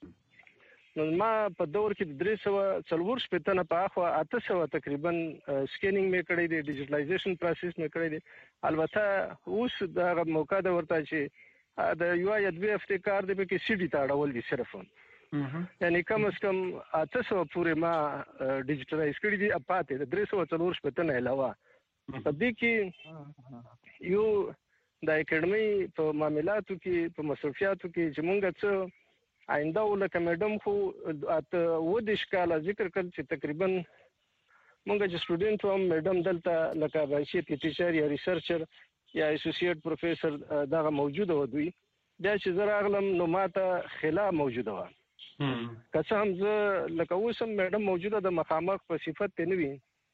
نو ما په دور کې د درې سوه څلور شپېته نه په اخوا اته سوه تقریبا سکینینګ مې کړی دی ډیجیټلایزیشن پروسس مې کړی دی البته اوس دغه موقع د ورته چې د یو یا دوه هفته کار دی کې سی ډي ته اړول دي صرف یعنی کم از کم اته سوه پورې ما ډیجیټلایز کړی دي اپاته د درې سوه څلور شپېته نه علاوه په دې کې یو د اکیډمي په معاملاتو کې په مصرفیاتو کې چې مونږ څه آینده ولکه میډم خو اته و د ښکاله ذکر کړ چې تقریبا مونږ چې سټوډنټ هم میډم دلته لکه بایشیت ټیچر یا ریسرچر یا اسوسییټ پروفیسور دغه موجوده و دوی بیا چې زه راغلم نو ماته خلا موجوده و که څه هم زه لکه اوس هم میډم موجوده د مخامخ په صفت ته نه وي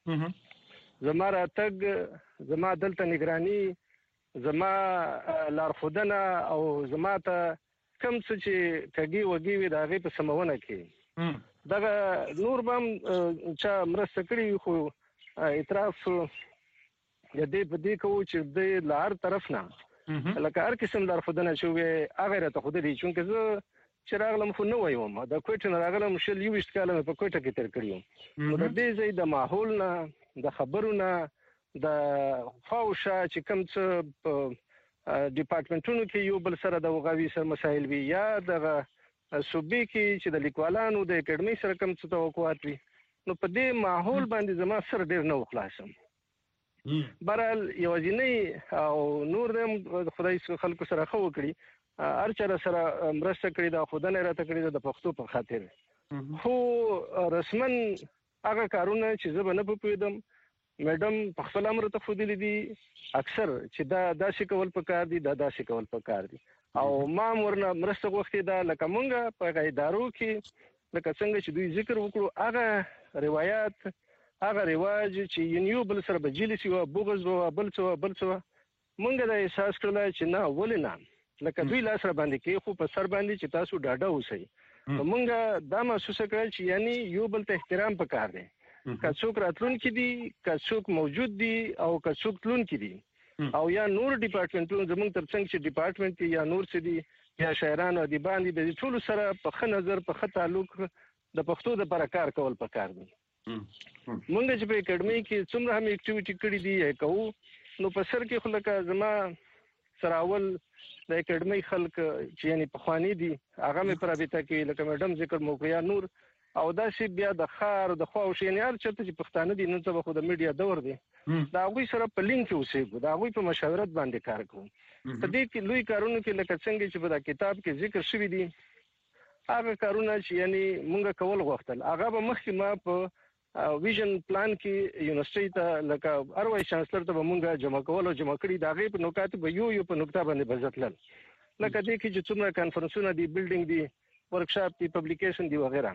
زما راتګ زما دلته نگرانی زما لارښودنه او زما ته کم څه چې کږي وږي وي د هغې په سمونه کې دغه نور به هم چا مرسته کړي خو اعتراف د دې په دې کوو چې د له هر طرف نه لکه هر قسم لارښودنه چې وې هغه راته ښودلي چونکې زه چې راغلم خو نه ویم د کوټې نه راغلم شل یوویشت کاله مې په کوټه کې تېر کړي وم نو د دې ځای د ماحول نه د خبرو نه د خواوشا چې کوم څه په ډپارټمنټونو کې یو بل سره د وغاوي سره مسایل وي یا دغه صوبې کې چې د لیکوالانو د اکیډمي سره کوم څه توقعات وي نو په دې ماحول باندې زما سر ډېر نه وخلاصم برحال یوازینی او نور د خدای خلکو سره خو وکړي هر چا سره مرسته کړې ده خودنه راته کړې ده د پښتو په خاطر خو رسمن هغه کارونه چې زه به نه پوهېدم میډم په خپل امر ته ښودلي دي اکثر چې دا داسې کول پکار دي دا داسې کول پکار دي او ما ورنه مرسته غوښتې ده لکه مونږ په ادارو کې لکه څنګه چې دوی ذکر وکړو هغه روایات هغه رواج چې یو بل سره به جلسي و بغض و بل څه بل څه مونږ دا احساس کړل چې نه ولې نه لکه دوی لاس را باندې کې خو په سر باندې چې تاسو ډاډه اوسئ مونږ دا محسوس کړل چې یعنی یو بل ته احترام پکار دی که څوک راتلونکي دي که څوک موجود دي او که څوک تلونکي دي او یا نور ډپارټمنټونو زموږ ترڅنګ چې ډپارټمنټ یا نور څه دي یا شاعران او ادیبان دي د ټولو سره په ښه نظر په ښه تعلق د پښتو دپاره کار کول پکار دي مونږ چې په اکیډمي کې څومره هم اکټیویټي کړي دي کوو نو په سر کې خو لکه زما سراول د اکیډمي خلک چې یعنی په خواني دي هغه مې پر رابطه کې لکه میډم ذکر موقعیا نور او دا شی بیا د خار د خو او شینیار چرته چې پښتانه دي نن څه خو د میډیا دور دی دا غوي سره په لینک اوسېږو دا غوي په مشاورت باندې کار کوو په دې کې لوی کارونه کې لکه څنګه چې په دا کتاب کې ذکر شوی دي هغه کارونه چې یعنی مونږ کول غوښتل هغه به مخکې ما په ویژن پلان کې یونیورسيټي ته لکه ار وای چانسلر ته مونږه جمع کول او جمع کړي دا غي په نوکات به یو یو په نقطه باندې بزتل لکه دې کې چې څومره کانفرنسونه دي بیلډینګ دي ورکشاپ دي پبلیکیشن دي وغیرہ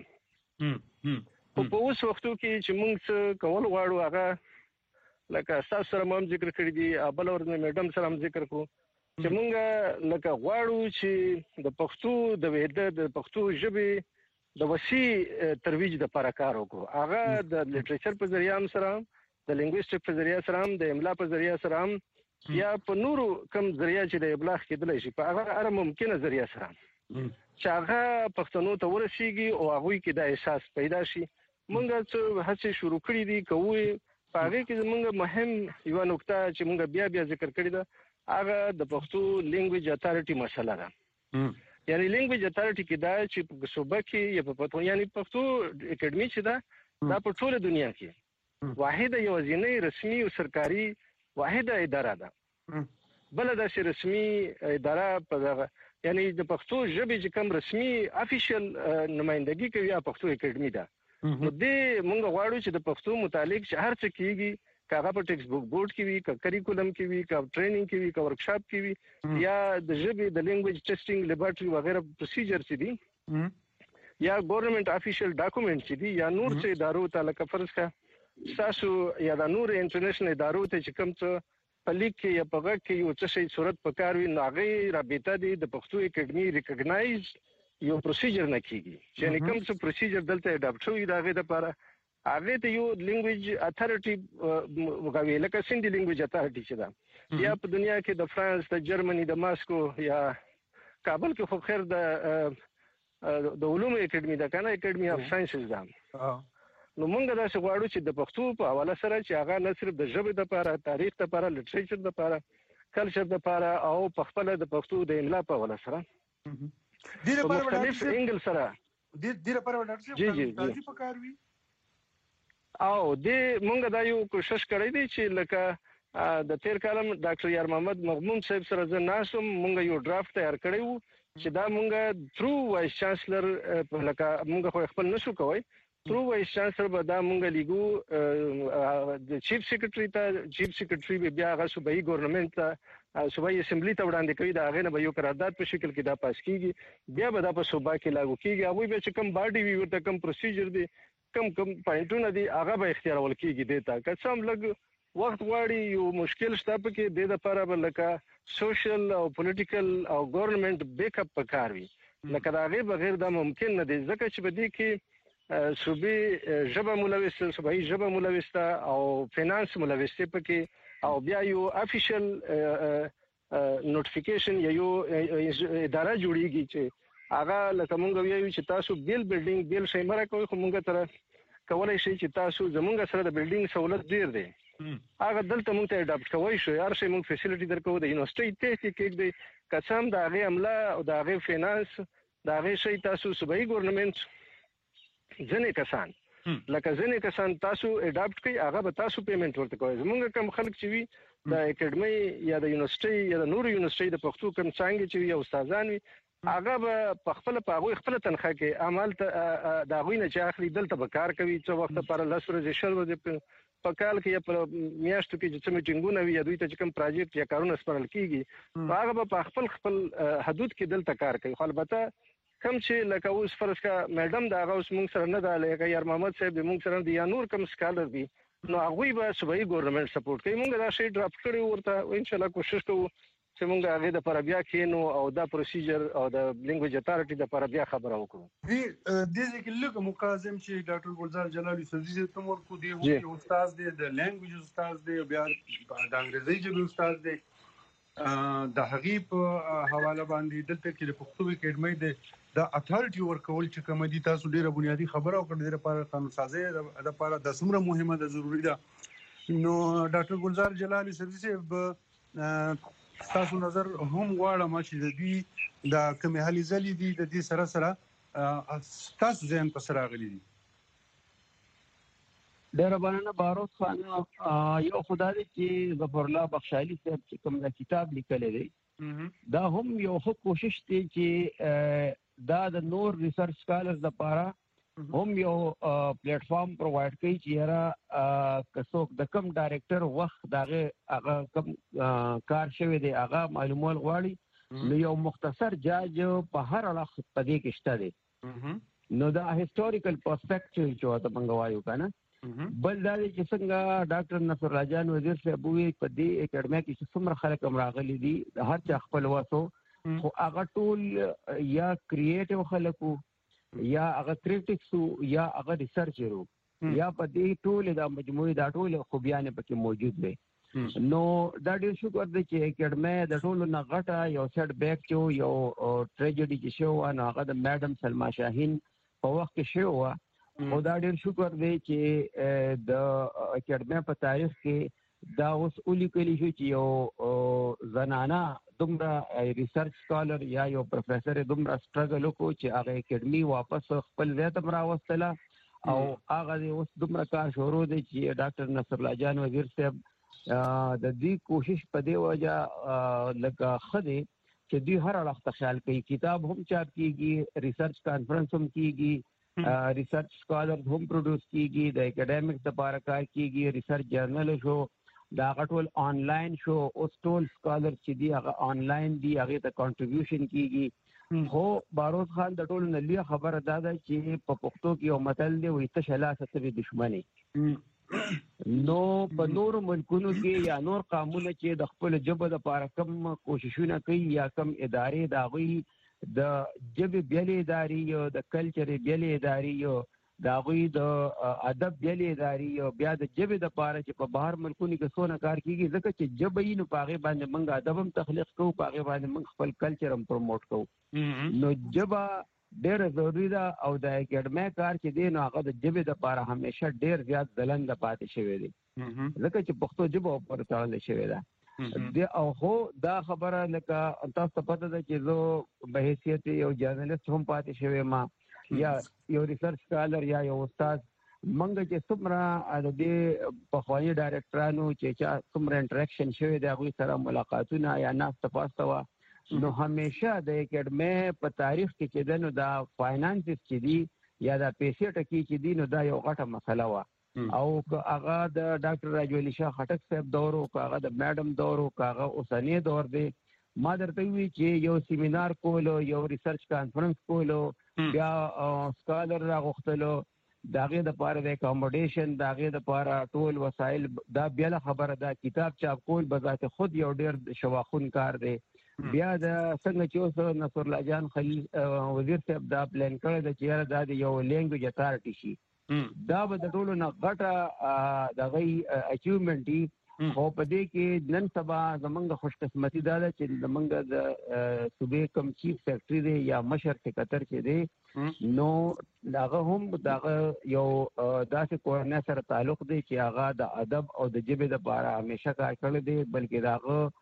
په اوس وختو کې چې موږ څه کول غواړو هغه لکه تاسو سره هم ذکر کړی دي بل ورته میډم سره هم ذکر کو چې موږ لکه غواړو چې د پښتو د وېد د پښتو ژبې د وسیع ترویج د لپاره کار وکړو هغه د لټریچر په ذریعہ سره د لینګویسټک په ذریعہ سره د املا په ذریعہ سره یا په نورو کم ذریعہ چې د ابلاغ کېدلی شي په هغه هر ممکنه ذریعہ سره چې هغه پښتنو ته ورسیږي او هغه کې د احساس پیدا شي مونږ څه هڅه شروع کړې دي کوي په هغه کې مونږ مهم یو نقطه چې مونږ بیا بیا ذکر کړی ده هغه د پښتو لینګویج اتارټي مسله ده یعنی لینګویج اتارټي کې دا چې په صوبه کې یا په پښتو یعنی پښتو اکیډمي چې ده دا په ټوله دنیا کې واحده یو ځینې رسمي او سرکاري واحده اداره ده بل د رسمي اداره په یعنی د پښتو ژبې چې کوم رسمي افیشل نمائندګي کوي یا پښتو اکیډمي ده نو دې مونږ غواړو چې د پښتو متعلق چې هر څه کیږي کاغه په ټیکس بوک بورډ کې وي کا کریکولم کې وي کا ټریننګ کې وي کا ورکشاپ کې وي یا د ژبې د لینګویج ټیسټینګ لیبارټري وغیرہ پروسیجر چې دي یا ګورنمنت افیشل ډاکومنټ چې دي یا نور څه ادارو ته لکه فرض کا تاسو یا د نور انټرنیشنل ادارو ته چې کوم څه په لیک کې یا په غږ کې یو څه شی صورت پکار وي نو هغه رابطه دي د پښتو اکیډمي ریکګنایز یو پروسیجر نه کیږي چې کوم څه پروسیجر دلته اډاپټ شوی دا غي د لپاره هغه ته یو لینګویج اتارټي وګاوي لکه سندي لینګویج اتارټي چې دا یا په دنیا کې د فرانس د جرمني د ماسکو یا کابل کې خو خیر د د علوم اکیډمي دا کنه اکیډمي اف ساينسز دا نو مونږ دا څه غواړو چې د پښتو په حواله سره چې هغه نه صرف د ژبې لپاره تاریخ لپاره لټریچر لپاره کلچر لپاره او په خپل د پښتو د املا په حواله سره د لپاره مختلف انګل سره د د لپاره ډاکټر تاسو په کار وی او د مونږ دا یو کوشش کړی دی چې لکه د تیر کالم ډاکټر یار محمد مغموم صاحب سره زه ناسم مونږ یو ډرافټ تیار کړی وو چې دا مونږ تھرو وایس چانسلر لکه مونږ خو خپل نشو کوی تھرو وایس چانسلر به دا مونږ لیګو د چیف سیکریټری ته چیف سیکریټری به بیا هغه صوبایي ګورنمنت ته صوبایي اسمبلی ته وړاندې کوي دا هغه نه به یو قرارداد په شکل کې دا پاس کیږي بیا به دا په صوبا کې لاګو کیږي هغه به چې کوم باډي وي ورته کوم پروسیجر دی کم کم پاینټونه دي هغه به اختیارول کیږي دیتا که څوم لګ وخت غواړي یو مشکل شته په کې د لپاره به لکه سوشل او پولیټیکل او ګورنمنت بیک اپ پکار وي لکه دا غي بغیر دا ممکن نه دي ځکه چې بده کې صوبې ژبه ملوثه صوبایي ژبه ملوثه او فینانس ملوثه پکې او بیا یو افیشل نوټیفیکیشن یا یو اداره جوړیږي چې هغه لکه مونږ ویو چې تاسو بیل بلډینګ بیل شي مره کوي خو مونږ تر کولای شي چې تاسو زمونږ سره د بلډینګ سہولت ډیر دی هغه دلته مونږ ته اډاپټ کوی شو هر شي مونږ فیسیلیټي درکو د یونیورسيټي ته کې کې قسم د هغه عمله او د هغه فینانس د هغه شي تاسو صوبایي ګورنمنت ځنې کسان لکه ځنې کسان تاسو اډاپټ کوي هغه به تاسو پیمنٹ ورته کوي زمونږ کوم خلک چې وي د اکیډمي یا د یونیورسيټي یا د نورو یونیورسيټي د پښتو کوم څنګه چې یو استادان وي هغه به په خپل په هغه خپل تنخواه کې عمل ته دا غوینه چې اخلي دلته به کار کوي څو وخت پر لاس ورځې شل ورځې په کال کې یا په میاشتو کې چې میټینګونه وي یا دوی ته کوم پروژیکټ یا کارونه سپارل کیږي هغه به په خپل خپل حدود کې دلته کار کوي خو البته کم چې لکه اوس فرض کا میډم دا هغه اوس موږ سره نه دا لکه یار محمد صاحب موږ سره دی یا نور کم سکالر دي نو هغه به صوبایي ګورنمنت سپورټ کوي موږ دا شی ډراپ کړی ورته او ان شاء الله کوشش کوو چې موږ هغه د پر بیا کینو او دا پروسیجر او د لینګویج اتارټي د پر بیا خبره وکړو دی د دې کې لکه مقازم چې ډاکټر ګلزار جلالي سزي تمور کو دی او استاد دی د لینګویج استاد دی بیا د انګریزي ژبې استاد دی د هغې په حواله باندې دلته کې د پښتو اکیډمي د د اتارټي ورکول چې کوم دي تاسو ډیره بنیادی خبره وکړه د لپاره قانون سازي د لپاره د څومره مهمه ده ضروری ده نو ډاکټر ګلزار جلالي سرویس تاسو نظر هم غواړم چې د دوی د کومې هلې ځلې دي د دې سره سره تاسو ذهن په سر راغلي دي. ډېره مننه باروت خان. یو خدای دې چې ظفر الله بخشالي صاحب چې کوم د کتاب لیکلی دی دا هم یو ښه کوشش دی چې دا د نور ریسرچ سکالرز لپاره هم یو پلیټ فارم پرووایډ کوي چې یاره که څوک د کم ډایرکټر وخت د هغه هغه کم کار شوی دی هغه معلومول غواړي نو یو مختصر جاج په هر اړخ په دې کې شته دی. نو دا هیسټوریکل پرسپیکټیو چې ورته موږ وایو که نه. بل دا دی چې څنګه ډاکټر نصر الله جان وزیر صاحب وویل په دې اکیډمیا کې چې څومره خلک هم راغلي دي د هر چا خپل وسو خو هغه ټول یا کریټیو خلک یا هغه کریټکس یا هغه ریسرچر یا په دې ټول د مجموعي دا ټول خوبیان پکې موجود دي. نو دا ډېر شکر دی چې اکیډمیا د ټولو نه غټه یو سیټ بیک چې یو ټریجډي چې شو نو هغه د میډم سلما شاهین په وخت کې شو او دا ډېر شکر دی چې د اکیډمیا په تاریخ کې دا اوس ولیکلی شو چې یو زنانه دومره ریسرچ سکالر یا یو پروفیسر دومره سټرګل وکړو چې هغه اکیډمي واپس خپل ځای ته راوستله او هغه اوس دومره کار شروع دی چې ډاکټر نصر الله جان وزیر صاحب د دې کوشش په دې وجه لکه ښه دی چې دوی هر اړخ ته خیال کوي. کتاب هم چاپ کیږي, ریسرچ کانفرنس هم کیږي, ریسرچ سکالر هم پروډوس کیږي, د اکیډمیکس لپاره کار کیږي, ریسرچ جرنل شو دا غټول آنلاین شو اوس ټول سکالر چې دی هغه آنلاین دی هغه ته کنټریبیوشن کیږي. خو باروت خان د ټولو نه لویه خبره دا ده چې په پښتو کې یو متل دی وایي تشه لاسه ته دښمني. نو په نورو ملکونو کې یا نور قومونه چې د خپل ژبې لپاره کم کوششونه کوي یا کم ادارې د هغوی د ژبې بیلې ادارې یو د کلچر بیلې ادارې یو د هغوی د ادب بیلې ادارې یو بیا د ژبې دپاره چې په بهر ملکونو کې څونه کار کېږي ځکه چې ژبه وي نو په هغې باندې موږ ادب هم تخلیق کوو په هغې باندې موږ خپل کلچر هم پروموټ کوو. نو ژبه ډېره ضروري ده او د اکیډمیا کار چې دی نو هغه د ژبې دپاره همیشه ډېر زیات ځلنده پاتې شوی دی ځکه چې پښتو ژبه ورپورې تړلې شوې ده. او خو دا خبره لکه تاسو ته پته ده چې زه په حیثیت یو جرنلست هم پاتې شوی ما یا یو ریسرچ سکالر یا یو استاد منګه چې څومره د دې پخواني ډایرکټرانو چې چا څومره انټریکشن شوی دی هغوی سره ملاقاتونه یا ناسته پاسته وه نو همیشه د اکیډمیا په تاریخ کې چې دی نو دا فاینانسز چې دي یا دا پیسې ټکي چې دي نو دا یو غټه مسله وه. او که هغه د ډاکټر راج علي شاه خټک صاحب دور و که هغه د میډم دور و که هغه اوسنی دور دی ما درته وی چې یو سیمینار کولو یو ریسرچ کانفرنس کولو بیا سکالر راغوښتلو د هغې دپاره د اکاموډیشن د هغې دپاره ټول وسایل دا بیله خبره ده. کتاب چاپ کول بذات خود یو ډېر شواخون کار دی. بیا د څنګه چې اوس نصر الله جان خلیل وزیر صاحب دا پلان کړی ده چې یاره دا د یو لینګویج اتارټي شي دا به د ټولو نه غټه د هغوی اچیومنټ وي. خو په دې کې نن سبا زمونږ خوشقسمتي دا ده چې زمونږ د صوبې کوم چیف سیکرټري دی یا مشر سکرټر چې دی نو د هغه هم د هغه یو داسې کورنۍ سره تعلق دی چې هغه د ادب او د ژبې دپاره همیشه کار کړی دی بلکې د هغه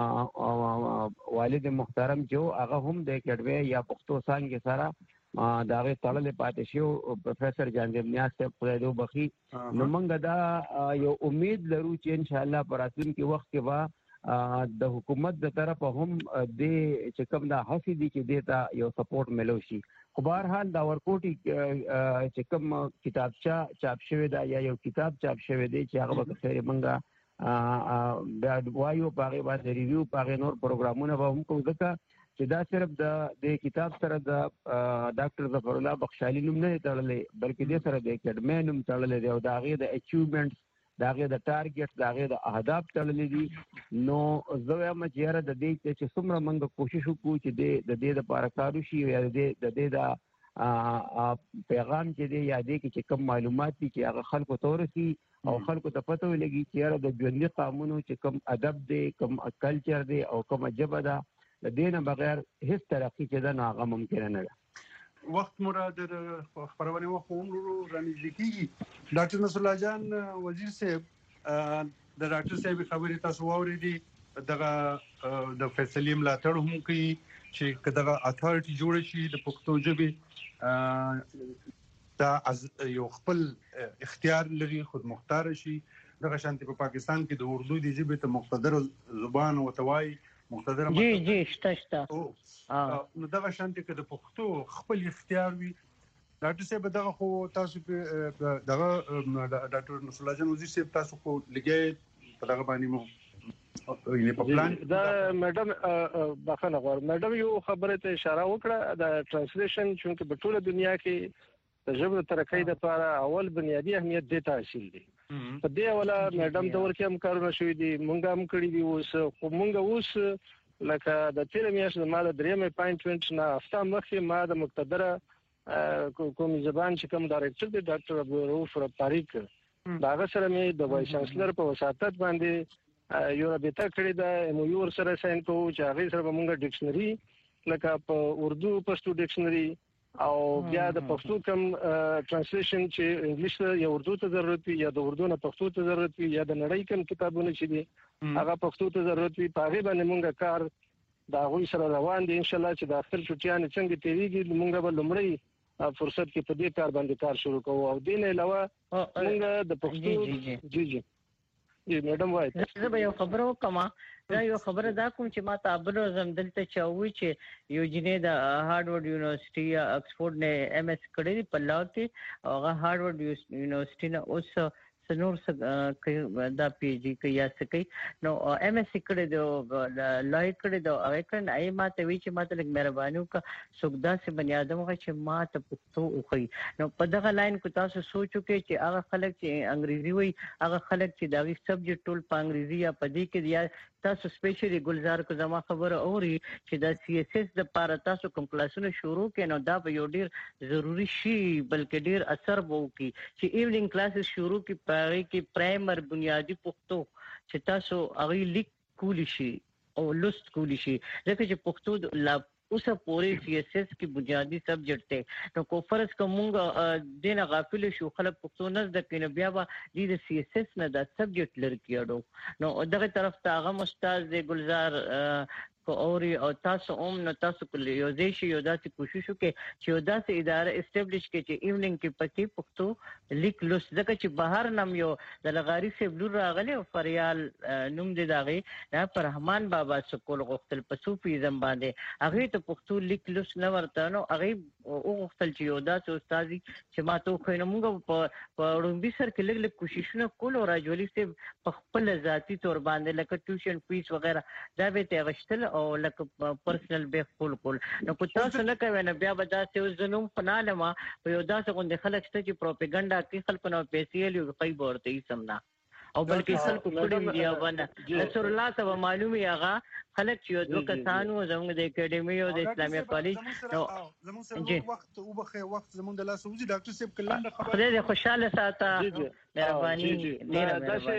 والد محترم چې هغه هم د اکیډمیا یا پښتو څانګې سره د هغې تړلې پاتې شو پروفیسر جانجب نیاز صاحب خدای دې وبخي. نو موږ دا یو امید لرو چې انشاءالله په راتلونکي وخت کې به د حکومت د طرفه هم دې چې کوم دا هڅې دي چې دې ته یو سپورټ میلو شي. خو بهرحال دا ورکوټي چې کوم کتابچه چاپ شوې ده یا یو کتاب چاپ شوی دی چې هغه به خیر موږ بیا وایو په هغې باندې ریویو په هغې نور پروګرامونه به هم کوو ځکه چې دا صرف د دې کتاب سره د ډاکټر ظفر الله بخشالي نوم نه دی تړلی بلکې دې سره د اکیډمیا نوم تړلی دی او د هغې د اچیومنټس د هغې د ټارګټ د هغې د اهداف تړلی دي. نو زه وایم چې یاره د دې چې څومره موږ کوشش وکړو چې د دې دپاره کار وشي یا د دې د پیغام چې دی یا دې کې چې کوم معلومات دي چې هغه خلکو ته ورسي او خلکو ته پته ولګي چې یاره د ژوندي قامونو چې کوم ادب دی کوم کلچر دی او کومه ژبه ده د دې نه بغیر هیڅ ترقي چې ده نو هغه ممکنه نه ده. وخت مراد د خپرونې وخت هم رانږدې کېږي. ډاکټر نصر الله جان وزیر صاحب د ډاکټر صاحب خبرې تاسو واورېدې دغه د فیصلې ملاتړ هم کوي چې دغه اتھارټي جوړ شي د پښتو ژبې دا یو خپل اختیار لري خود مختار شي دغه شانتي په پاکستان کې د اردو د ژبې ته مقتدر زبان او توای مقتدر جی جی شته شته نو دغه شانتي کې د پښتو خپل اختیار وي ډاکټر صاحب دغه خو تاسو په دغه ډاکټر نصر الله جان وزیر صاحب تاسو خو لګي په دغه باندې مو یعنی په پلان دا میډم بخښنه غواړم میډم یو خبره ته اشاره وکړه د ترانسلیشن چې په ټوله دنیا کې د ژبې ترقۍ لپاره اول بنیادی اهمیت دی تحصیل دی په دې اوله میډم د ورکه هم کارونه شوې دي مونږ هم کړی دي اوس خو مونږ اوس لکه د تیر میاشتې ما د درېمې پاینټمنټ نه هفته مخکې ما د مقتدره قومي زبان چې کوم ډایرکټر دی ډاکټر عبدالرؤف رفاریق داغه سره مې د وایس چانسلر په وساتت باندې یو رابطه کړې ده مو یو سره ساين کوو چې هغه سره موږ ډکشنري لکه په اردو پښتو ډکشنري او بیا د پښتو کوم ترانسلیشن چې انګلیش یا اردو ته ضرورت وي یا د اردو نه پښتو ته ضرورت وي یا د نړۍ کوم کتابونه چې دي هغه پښتو ته ضرورت وي په هغه باندې موږ کار دا غوي سره روان دي ان شاء الله چې د اخر چټیان څنګه تیریږي موږ به لمړی فرصت کې په دې کار باندې کار شروع کوو او دین علاوه موږ د پښتو جی جی جی میډم وایي زه به یو خبرو کوم دا یو خبره دا کوم چې ما تعبیر زم دلته چاوي چې یو جنې د هارورډ یونیورسيټي یا اکسفورډ نه ایم ایس کړی په لا کې هغه هارورډ یونیورسيټي نه اوس سنور دا پی جی کې یا سکی نو ایم ایس کړی د لای کړی د هغه کړه ای ما ته وی چې ما ته لګ مهرباني وکړه سوګدا سي بنی ادم غا چې ما ته پښتو وخی نو په دغه لاین کو تاسو سوچو کې چې هغه خلک چې انګریزي وای هغه خلک چې دا سبجیکټ ټول په انګریزي یا په دې کې یا تاسو سپیشلی ګلزار کو زما خبره اوري چې دا سی اس اس د پاره تاسو کوم کلاسونه شروع کینو دا به یو ډیر ضروری شي بلکې ډیر اثر وو کی چې ایوننګ کلاسز شروع کی پاره کې پرایمر بنیادی پښتو چې تاسو هغه لیک کولی شي او لوست کولی شي ځکه چې پښتو لا اوسه پوری سی اس اس کی بنیادی سبجیکټ ته نو کو فرض کومګ دینه غافل شو خلک پښتو نه د کینو بیا به د سی اس اس نه د سبجیکټ لرکیاډو نو دغه طرف ته هغه استاد ګلزار کو اوري او تاسو هم نو تاسو کله یو ځای شي یو داسې کوشش وکړي چې یو داسې اداره اسټابلیش کړي چې ایوننګ کې پکې پښتو لیک لوس ځکه چې بهر نم یو د لغاري سیب لور راغلي او فریال نوم دې داغي دا رحمان بابا سکول غختل په صوفیزم باندې هغه ته پښتو لیک لوس نه ورته نو هغه او غختل چې یو داسې استادي چې ما ته خو نه موږ په وړومبي سر کې لګ لګ کوششونه کول او راجولي سیب په خپل ذاتی تور باندې لکه ټیوشن فیس وغیرہ دا به ته غشتل او لکه پرسنل به خپل کول نو کو تاسو نه کوي نه بیا به تاسو زنوم پنالما په یو داسې غونډه خلک ست چې پروپاګاندا کې خلک نو پیسې لري کوي ورته یې سمنا او بلکې خلک کړي ویډیو باندې رسول الله ته معلومي هغه خلک چې دوه کسانو زموږ د اکیډمي او د اسلامي کالج نو زموږ وخت او بخې وخت زموږ د لاس وځي ډاکټر صاحب کله خبره خدای خوشاله ساته مهرباني ډیره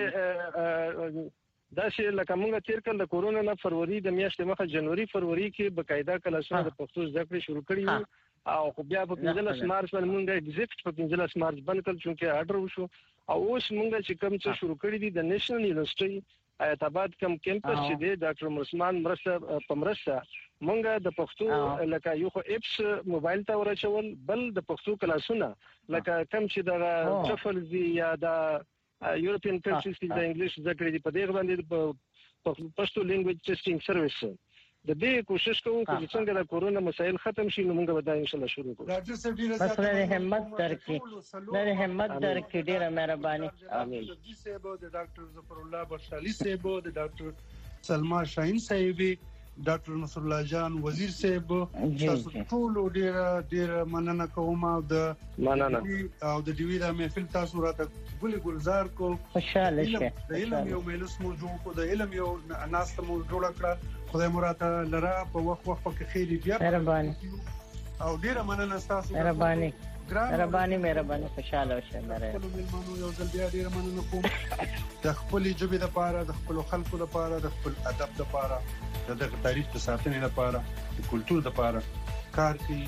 مهرباني دا چې لکه موږ تیر کال د کورونا نه فروری د میاشتې مخه جنوري فروری کې بقاعده کلاسونه د پښتو زده کړې شروع کړي وو او خو بیا په پنځلس مارچ باندې موږ ایگزیکټ په پنځلس مارچ باندې کل چې آرډر وشو او اوس موږ چې کوم څه شروع کړی دي د نېشنل یونیورسيټي ایتاباد کوم کیمپس چې دی ډاکټر مسلمان مرسته پمرسته موږ د پښتو لکه یو خو اپس موبایل ته ورچول بل د پښتو کلاسونه لکه کوم چې د ټفل دی یا د یورپین کنټریز کې د انګلیش ذکر دي په دې باندې په پښتو لینګویج ټیسټینګ سرویس د دې کوشش کوو چې څنګه د کورونا مسایل ختم شي نو موږ به دا ان شاء الله شروع کوو ډاکټر صاحب ډیره زیاته همت درکې ډېر همت درکې ډیره مهرباني امين د ډاکټر ظفر الله بشالي صاحب د ډاکټر سلما شاهین صاحب ډاکټر نصر الله جان وزیر صاحب تاسو ټول ډیره ډیره مننه کوم او د مننه او د ډیوی د محفل تاسو راته ګل ګلزار کو خوشاله شه د علم یو مجلس موضوع کو د علم یو ناس ته مو جوړ کړ خدای مراته لرا په وخت وخت کې خیر بیا مهرباني او ډیره مننه تاسو مهرباني مهرباني مهرباني خوشاله شه مره خپل ملمنو یو ځل بیا ډیره مننه کوم د خپل ژبې لپاره د خپل خلکو لپاره د خپل ادب لپاره د تاریخ د ساتنې لپاره د کلچر لپاره کار کوي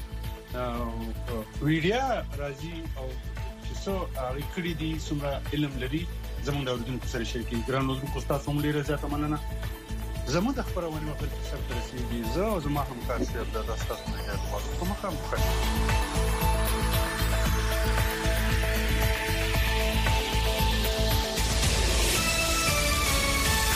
ویډیا راځي او چې څو اړیکې دي څومره علم لري زموږ د اوریدونکو سره شریکي ګران اوسئ تاسو هم ډیره زیاته مننه زموږ د خبرونه مخکې سره رسیدي زه او زما همکار سي عبدالله تاسو نه غواړم کومه کوم